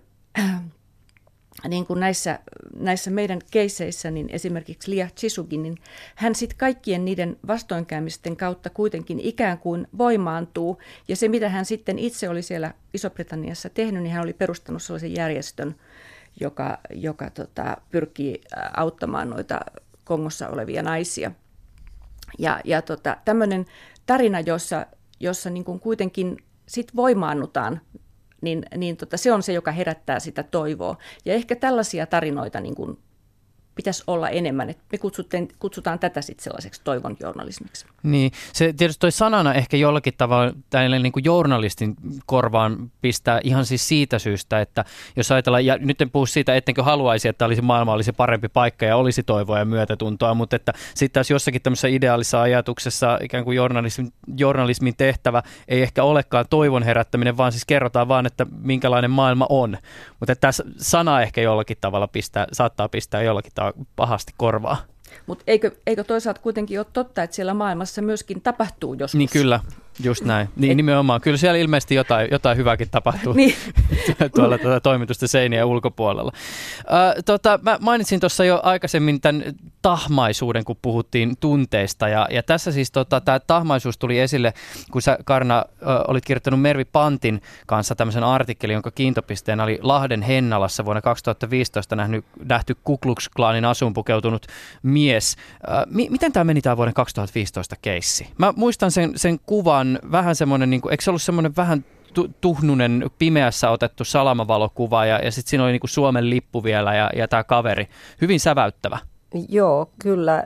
Niin kuin näissä, näissä meidän keisseissä, niin esimerkiksi Liah Chisugin, niin hän sitten kaikkien niiden vastoinkäymisten kautta kuitenkin ikään kuin voimaantuu. Ja se, mitä hän sitten itse oli siellä Iso-Britanniassa tehnyt, niin hän oli perustanut sellaisen järjestön, joka, joka tota, pyrkii auttamaan noita Kongossa olevia naisia. Ja, ja tota, tämmöinen tarina, jossa, jossa niin kuin kuitenkin sit voimaannutaan, niin, niin tota, se on se, joka herättää sitä toivoa. Ja ehkä tällaisia tarinoita niin kuin pitäisi olla enemmän. Et me kutsutaan, kutsutaan tätä sitten sellaiseksi toivon journalismiksi. Niin, se tietysti toi sanana ehkä jollakin tavalla tällainen niin kuin journalistin korvaan pistää ihan siis siitä syystä, että jos ajatellaan, ja nyt en puhu siitä, ettenkö haluaisi, että olisi maailma olisi parempi paikka ja olisi toivoa ja myötätuntoa, mutta että sitten taas jossakin tämmöisessä ideaalisessa ajatuksessa ikään kuin journalismin, journalismin tehtävä ei ehkä olekaan toivon herättäminen, vaan siis kerrotaan vaan, että minkälainen maailma on. Mutta että tämä sana ehkä jollakin tavalla pistää, saattaa pistää jollakin tavalla pahasti korvaa. Mutta eikö, eikö toisaalta kuitenkin ole totta, että siellä maailmassa myöskin tapahtuu joskus? Niin kyllä, just näin. Niin Et, nimenomaan. Kyllä siellä ilmeisesti jotain, jotain hyvääkin tapahtuu niin. tuolla tuota toimitusten seinien ulkopuolella. Äh, tota, mä mainitsin tuossa jo aikaisemmin tämän tahmaisuuden, kun puhuttiin tunteista. Ja, ja tässä siis tota, tämä tahmaisuus tuli esille, kun sä, Karna, äh, olit kirjoittanut Mervi Pantin kanssa tämmöisen artikkelin, jonka kiintopisteenä oli Lahden Hennalassa vuonna kaksituhattaviisitoista nähnyt, nähty Ku Klux Klanin asuun pukeutunut mies. Äh, mi- miten tämä meni tämä vuoden kaksituhattaviisitoista keissi? Mä muistan sen, sen kuvan, vähän semmoinen, niin kuin, eikö se ollut semmoinen vähän tuhnunen, pimeässä otettu salamavalokuva ja, ja sitten siinä oli niin kuin Suomen lippu vielä ja, ja tämä kaveri. Hyvin säväyttävä. Joo, kyllä.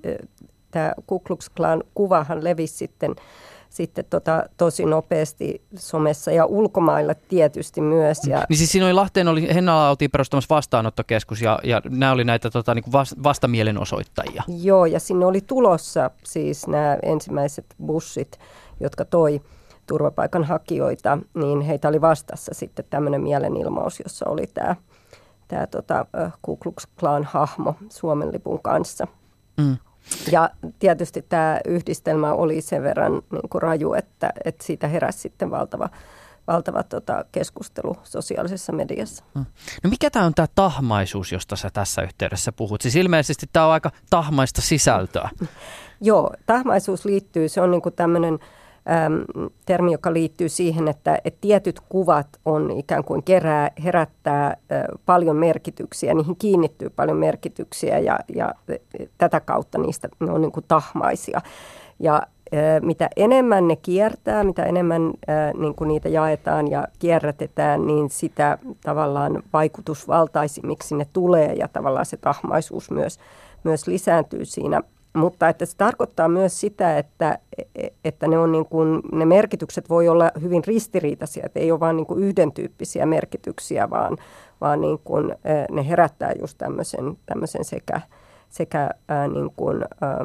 Tämä Ku Klux Klan kuvahan levisi sitten, sitten tota, tosi nopeasti somessa ja ulkomailla tietysti myös. Ja niin siis siinä oli Lahteen, oli, Hennala oltiin perustamassa vastaanottokeskus ja, ja nämä oli näitä tota, niin kuin vastamielenosoittajia. Joo, ja sinne oli tulossa siis nämä ensimmäiset bussit, jotka toi turvapaikanhakijoita, niin heitä oli vastassa sitten tämmöinen mielenilmaus, jossa oli tämä, tämä tota, Ku Klux Klan hahmo Suomen lipun kanssa. Mm. Ja tietysti tämä yhdistelmä oli sen verran niin kuin raju, että, että siitä heräsi sitten valtava, valtava tota, keskustelu sosiaalisessa mediassa. Mm. No mikä tämä on tämä tahmaisuus, josta sä tässä yhteydessä puhut? Siis ilmeisesti tämä on aika tahmaista sisältöä. Joo, tahmaisuus liittyy, se on niin kuin tämmöinen äm, termi, joka liittyy siihen, että, että tietyt kuvat on ikään kuin kerää, herättää ä, paljon merkityksiä, niihin kiinnittyy paljon merkityksiä ja, ja tätä kautta niistä ne on niin kuin tahmaisia. Ja ä, mitä enemmän ne kiertää, mitä enemmän ä, niin kuin niitä jaetaan ja kierrätetään, niin sitä tavallaan vaikutusvaltaisimmiksi ne tulee ja tavallaan se tahmaisuus myös, myös lisääntyy siinä. Mutta että se tarkoittaa myös sitä, että, että ne, on niin kuin, ne merkitykset voi olla hyvin ristiriitaisia, että ei ole vain niin kuin yhden tyyppisiä merkityksiä, vaan, vaan niin kuin, ne herättää just tämmöisen, tämmöisen sekä, sekä ää, niin kuin, ää,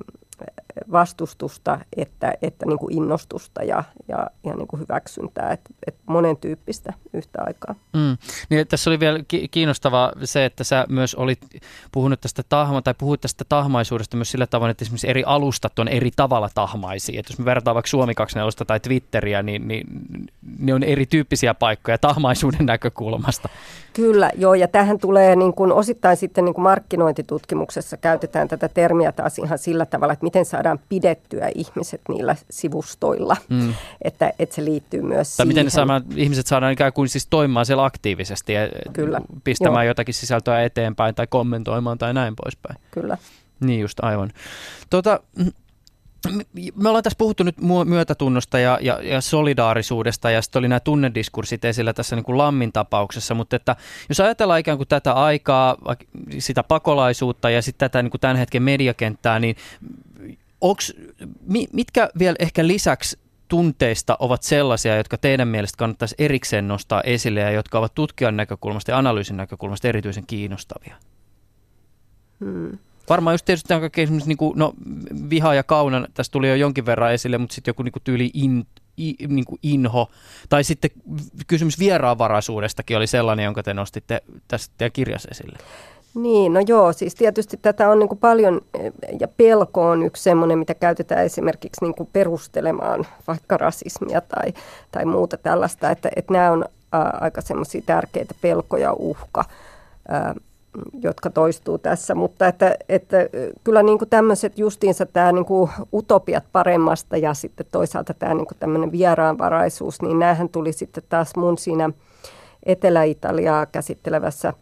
vastustusta että, että niin kuin innostusta ja, ja, ja niin kuin hyväksyntää, että, että monen tyyppistä yhtä aikaa. Mm. Niin, tässä oli vielä kiinnostavaa se, että sä myös olit puhunut tästä tahma, tai puhuit tästä tahmaisuudesta myös sillä tavalla, että esimerkiksi eri alustat on eri tavalla tahmaisia. Että jos me verrataan vaikka Suomi kaksikymmentäneljä tai Twitteriä, niin, niin ne on erityyppisiä paikkoja tahmaisuuden näkökulmasta. Kyllä, joo, ja tähän tulee niin kuin osittain sitten niin kuin markkinointitutkimuksessa käytetään tätä termiä taas ihan sillä tavalla, että miten saadaan pidettyä ihmiset niillä sivustoilla, mm. että, että se liittyy myös tai siihen. Miten saamaan, ihmiset saadaan ikään kuin siis toimimaan siellä aktiivisesti ja Kyllä. pistämään Joo. jotakin sisältöä eteenpäin tai kommentoimaan tai näin poispäin. Kyllä. Niin just, aivan. Tuota, me ollaan tässä puhuttu nyt myötätunnosta ja, ja, ja solidaarisuudesta ja sitten oli nämä tunnediskurssit esillä tässä niin kuin Lammin tapauksessa, mutta että jos ajatellaan ikään kuin tätä aikaa, sitä pakolaisuutta ja sitten tätä niin kuin tämän hetken mediakenttää, niin onks, mitkä vielä ehkä lisäksi tunteista ovat sellaisia, jotka teidän mielestä kannattaisi erikseen nostaa esille ja jotka ovat tutkijan näkökulmasta ja analyysin näkökulmasta erityisen kiinnostavia? Hmm. Varmaan just tietysti on kaikkein niin kuin, no, viha ja kauna, tässä tuli jo jonkin verran esille, mutta sitten joku niin kuin tyyli in, i, niin kuin inho. Tai sitten kysymys vieraanvaraisuudestakin oli sellainen, jonka te nostitte tässä teidän kirjassa esille. Niin, no joo, siis tietysti tätä on niin kuin paljon, ja pelko on yksi semmoinen, mitä käytetään esimerkiksi niin kuin perustelemaan vaikka rasismia tai, tai muuta tällaista, että, että nämä on ä, aika semmoisia tärkeitä pelko ja uhka, ä, jotka toistuu tässä, mutta että, että kyllä niin kuin tämmöiset justiinsa tämä niin kuin utopiat paremmasta ja sitten toisaalta tämä niin kuin tämmöinen vieraanvaraisuus, niin näähän tuli sitten taas mun siinä Etelä-Italiaa käsittelevässä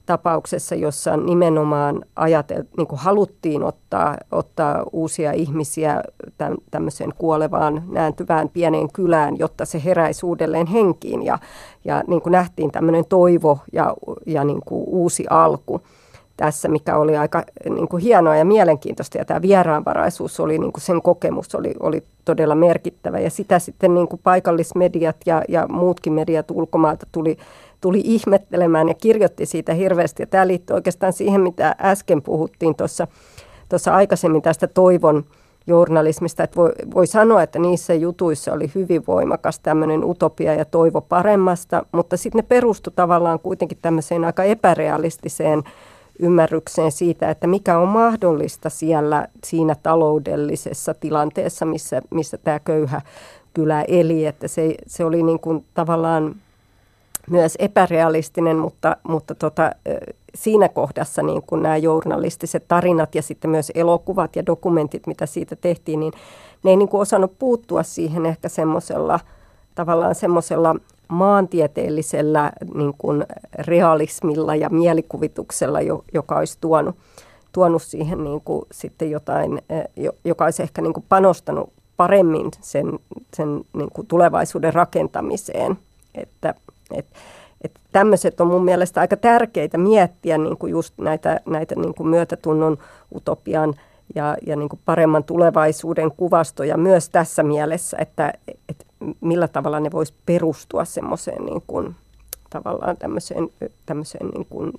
tapauksessa, jossa nimenomaan ajatel, niin kuin haluttiin ottaa, ottaa uusia ihmisiä täm, tämmöiseen kuolevaan, nääntyvään pieneen kylään, jotta se heräisi uudelleen henkiin. Ja, ja niin kuin nähtiin tämmöinen toivo ja, ja niin kuin uusi alku tässä, mikä oli aika niin kuin hienoa ja mielenkiintoista. Ja tämä vieraanvaraisuus oli, niin kuin sen kokemus oli, oli todella merkittävä. Ja sitä sitten niin kuin paikallismediat ja, ja muutkin mediat ulkomailta tuli tuli ihmettelemään ja kirjoitti siitä hirveästi. Ja tämä liittyy oikeastaan siihen, mitä äsken puhuttiin tuossa, tuossa aikaisemmin tästä toivon journalismista. Että voi, voi sanoa, että niissä jutuissa oli hyvin voimakas tämmöinen utopia ja toivo paremmasta, mutta sitten ne perustui tavallaan kuitenkin tämmöiseen aika epärealistiseen ymmärrykseen siitä, että mikä on mahdollista siellä siinä taloudellisessa tilanteessa, missä, missä tämä köyhä kylä eli. Että se, se oli niin kuin tavallaan myös epärealistinen, mutta, mutta tota, siinä kohdassa niin kun nämä journalistiset tarinat ja sitten myös elokuvat ja dokumentit, mitä siitä tehtiin, niin ne ei niin kuin osannut puuttua siihen ehkä semmoisella tavallaan semmoisella maantieteellisellä niin kuin realismilla ja mielikuvituksella, joka olisi tuonut, tuonut siihen niin kuin sitten jotain, joka olisi ehkä niin kuin panostanut paremmin sen, sen niin kuin tulevaisuuden rakentamiseen, että Että et tämmöiset on mun mielestä aika tärkeitä miettiä niin kuin just näitä, näitä niin kuin myötätunnon, utopian ja, ja niin kuin paremman tulevaisuuden kuvastoja myös tässä mielessä, että et millä tavalla ne vois perustua semmoiseen niin kuin, tavallaan tämmöiseen, tämmöiseen niin kuin,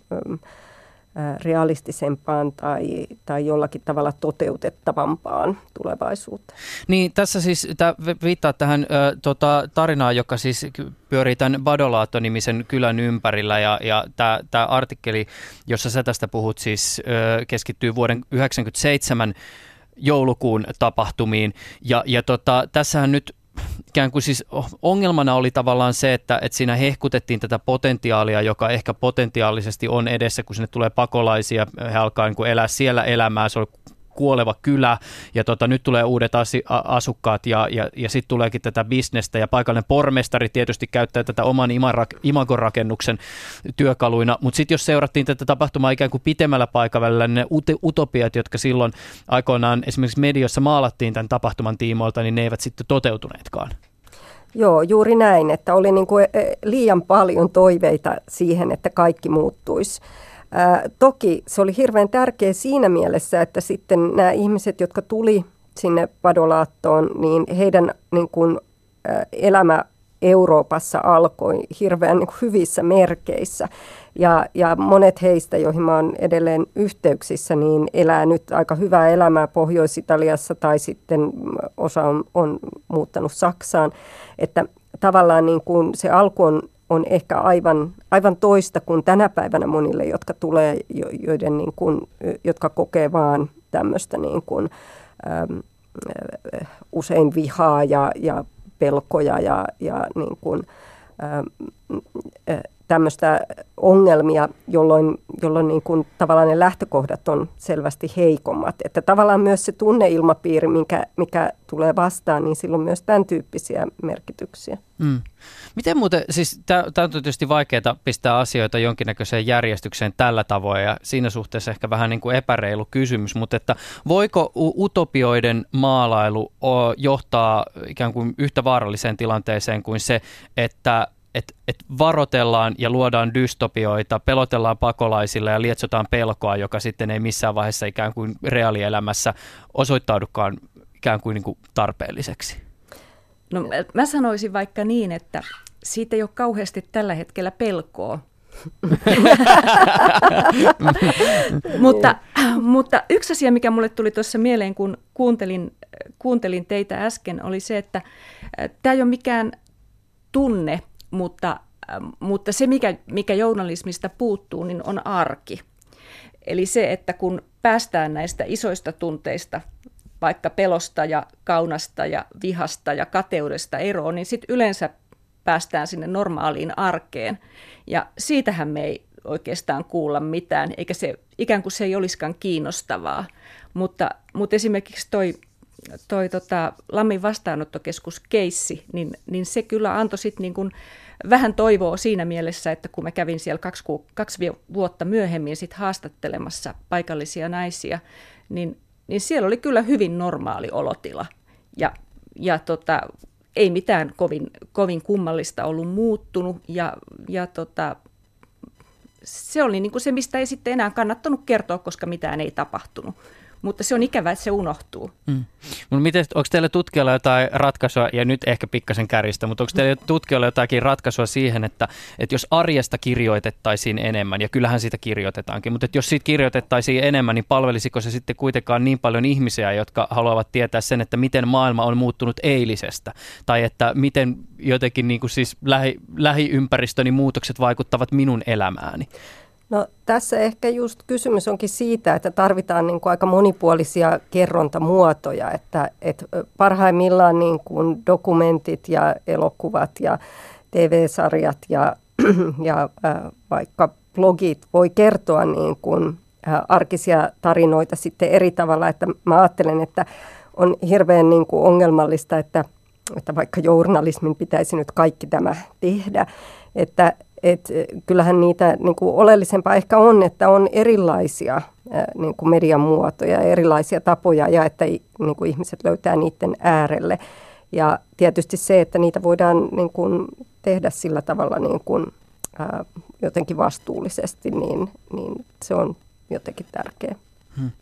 realistisempaan tai, tai jollakin tavalla toteutettavampaan tulevaisuuteen. Niin, tässä siis viittaa tähän ö, tota, tarinaan, joka siis pyörii tämän Badolaatto-nimisen kylän ympärillä, ja, ja tämä artikkeli, jossa sä tästä puhut, siis ö, keskittyy vuoden yhdeksänkymmentäseitsemän joulukuun tapahtumiin, ja, ja tota, tässähän nyt ikään kuin siis ongelmana oli tavallaan se, että, että siinä hehkutettiin tätä potentiaalia, joka ehkä potentiaalisesti on edessä, kun sinne tulee pakolaisia, he alkaa niin kuin elää siellä elämää, se oli kuoleva kylä, ja tota, nyt tulee uudet asi, asukkaat, ja, ja, ja sitten tuleekin tätä bisnestä, ja paikallinen pormestari tietysti käyttää tätä oman imagorakennuksen työkaluina, mutta sitten jos seurattiin tätä tapahtumaa ikään kuin pitemmällä paikavälillä, niin ne utopiat, jotka silloin aikoinaan esimerkiksi mediossa maalattiin tämän tapahtuman tiimoilta, niin ne eivät sitten toteutuneetkaan. Joo, juuri näin, että oli niin kuin liian paljon toiveita siihen, että kaikki muuttuisi. Ää, toki se oli hirveän tärkeä siinä mielessä, että sitten nämä ihmiset, jotka tuli sinne Badolaattoon, niin heidän niin kuin, ä, elämä Euroopassa alkoi hirveän niin kuin hyvissä merkeissä. Ja, ja monet heistä, joihin mä oon edelleen yhteyksissä, niin elää nyt aika hyvää elämää Pohjois-Italiassa tai sitten osa on, on muuttanut Saksaan. Että tavallaan niin kuin se alku on on ehkä aivan, aivan toista kuin tänä päivänä monille, jotka tulee, joiden niin kuin, jotka kokee vaan tämmöistä niin kuin, äm, usein vihaa ja, ja pelkoja ja, ja niin kuin, äm, tämmöistä ongelmia, jolloin, jolloin niin kuin tavallaan ne lähtökohdat on selvästi heikommat. Että tavallaan myös se tunneilmapiiri, mikä, mikä tulee vastaan, niin sillä on myös tämän tyyppisiä merkityksiä. Mm. Miten muuten, siis tämä on tietysti vaikeaa pistää asioita jonkinnäköiseen järjestykseen tällä tavoin, ja siinä suhteessa ehkä vähän niin kuin epäreilu kysymys, mutta että voiko utopioiden maalailu johtaa ikään kuin yhtä vaaralliseen tilanteeseen kuin se, että että et varoitellaan ja luodaan dystopioita, pelotellaan pakolaisilla ja lietsotaan pelkoa, joka sitten ei missään vaiheessa ikään kuin reaalielämässä osoittaudukaan ikään kuin, niin kuin tarpeelliseksi? No mä sanoisin vaikka niin, että siitä ei ole kauheasti tällä hetkellä pelkoa. mutta, mutta yksi asia, mikä mulle tuli tuossa mieleen, kun kuuntelin, kuuntelin teitä äsken, oli se, että tämä ei ole mikään tunne, Mutta, mutta se, mikä, mikä journalismista puuttuu, niin on arki. Eli se, että kun päästään näistä isoista tunteista, vaikka pelosta ja kaunasta ja vihasta ja kateudesta eroon, niin sitten yleensä päästään sinne normaaliin arkeen. Ja siitähän me ei oikeastaan kuulla mitään, eikä se ikään kuin se ei olisikaan kiinnostavaa. Mutta, mutta esimerkiksi toi toi tota, Lammin vastaanottokeskuskeissi, niin, niin se kyllä antoi sitten niin kuin vähän toivoa siinä mielessä, että kun mä kävin siellä kaksi, ku, kaksi vuotta myöhemmin sit haastattelemassa paikallisia naisia, niin, niin siellä oli kyllä hyvin normaali olotila. Ja, ja tota, ei mitään kovin, kovin kummallista ollut muuttunut. Ja, ja tota, se oli niin kuin se, mistä ei sitten enää kannattanut kertoa, koska mitään ei tapahtunut. Mutta se on ikävä, että se unohtuu. Mm. Miten, onko teillä tutkijoilla jotain ratkaisua, ja nyt ehkä pikkasen kärjistä, mutta onko teillä tutkijoilla jotakin ratkaisua siihen, että, että jos arjesta kirjoitettaisiin enemmän, ja kyllähän siitä kirjoitetaankin, mutta että jos siitä kirjoitettaisiin enemmän, niin palvelisiko se sitten kuitenkaan niin paljon ihmisiä, jotka haluavat tietää sen, että miten maailma on muuttunut eilisestä, tai että miten jotenkin niin kuin siis lähi, lähiympäristöni muutokset vaikuttavat minun elämääni? No tässä ehkä just kysymys onkin siitä, että tarvitaan niin kuin aika monipuolisia kerrontamuotoja, että, että parhaimmillaan niin kuin dokumentit ja elokuvat ja T V-sarjat ja, ja äh, vaikka blogit voi kertoa niin kuin äh, arkisia tarinoita sitten eri tavalla, että mä ajattelen, että on hirveän niin kuin ongelmallista, että, että vaikka journalismin pitäisi nyt kaikki tämä tehdä, että Et kyllähän niitä niin kuin oleellisempaa ehkä on, että on erilaisia niin kuin median muotoja, erilaisia tapoja ja että niin kuin ihmiset löytää niiden äärelle. Ja tietysti se, että niitä voidaan niin kuin tehdä sillä tavalla niin kuin, ää, jotenkin vastuullisesti, niin, niin se on jotenkin tärkeää. Hmm.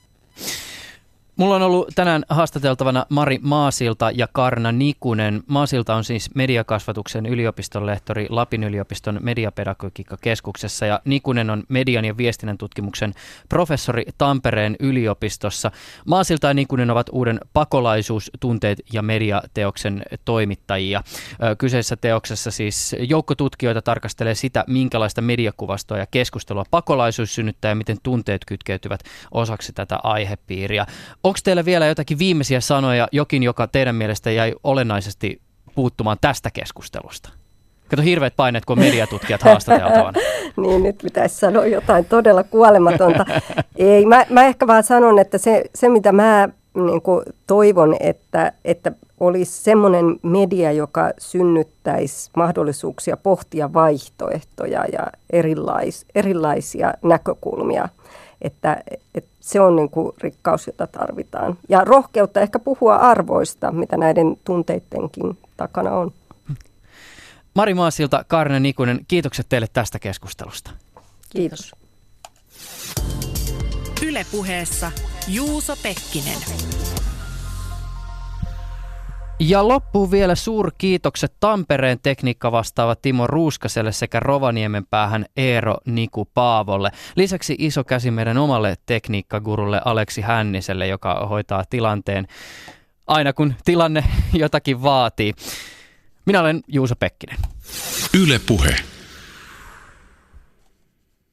Mulla on ollut tänään haastateltavana Mari Maasilta ja Kaarna Nikunen. Maasilta on siis mediakasvatuksen yliopiston lehtori Lapin yliopiston mediapedagogiikkakeskuksessa ja Nikunen on median ja viestinnän tutkimuksen professori Tampereen yliopistossa. Maasilta ja Nikunen ovat uuden Pakolaisuus, tunteet ja mediateoksen toimittajia. Kyseisessä teoksessa siis joukko tutkijoita tarkastelee sitä, minkälaista mediakuvastoa ja keskustelua pakolaisuus synnyttää ja miten tunteet kytkeytyvät osaksi tätä aihepiiriä. Onko teillä vielä jotakin viimeisiä sanoja, jokin, joka teidän mielestä jäi olennaisesti puuttumaan tästä keskustelusta? Kato, hirveät paineet, kun on mediatutkijat haastateltavana. Niin, nyt pitäisi sanoa jotain todella kuolematonta. Ei, mä, mä ehkä vaan sanon, että se, se mitä mä niin kuin toivon, että, että olisi semmoinen media, joka synnyttäisi mahdollisuuksia pohtia vaihtoehtoja ja erilais, erilaisia näkökulmia. Että, että se on niin kuin rikkaus, jota tarvitaan. Ja rohkeutta ehkä puhua arvoista, mitä näiden tunteidenkin takana on. Mari Maasilta, Kaarna Nikunen, kiitokset teille tästä keskustelusta. Kiitos. Yle Puheessa Juuso Pekkinen. Ja loppuun vielä suurkiitokset Tampereen tekniikka vastaava Timo Ruuskaselle sekä Rovaniemen päähän Eero Niku Paavolle. Lisäksi iso käsi meidän omalle tekniikkagurulle Aleksi Hänniselle, joka hoitaa tilanteen aina kun tilanne jotakin vaatii. Minä olen Juuso Pekkinen. Yle Puhe.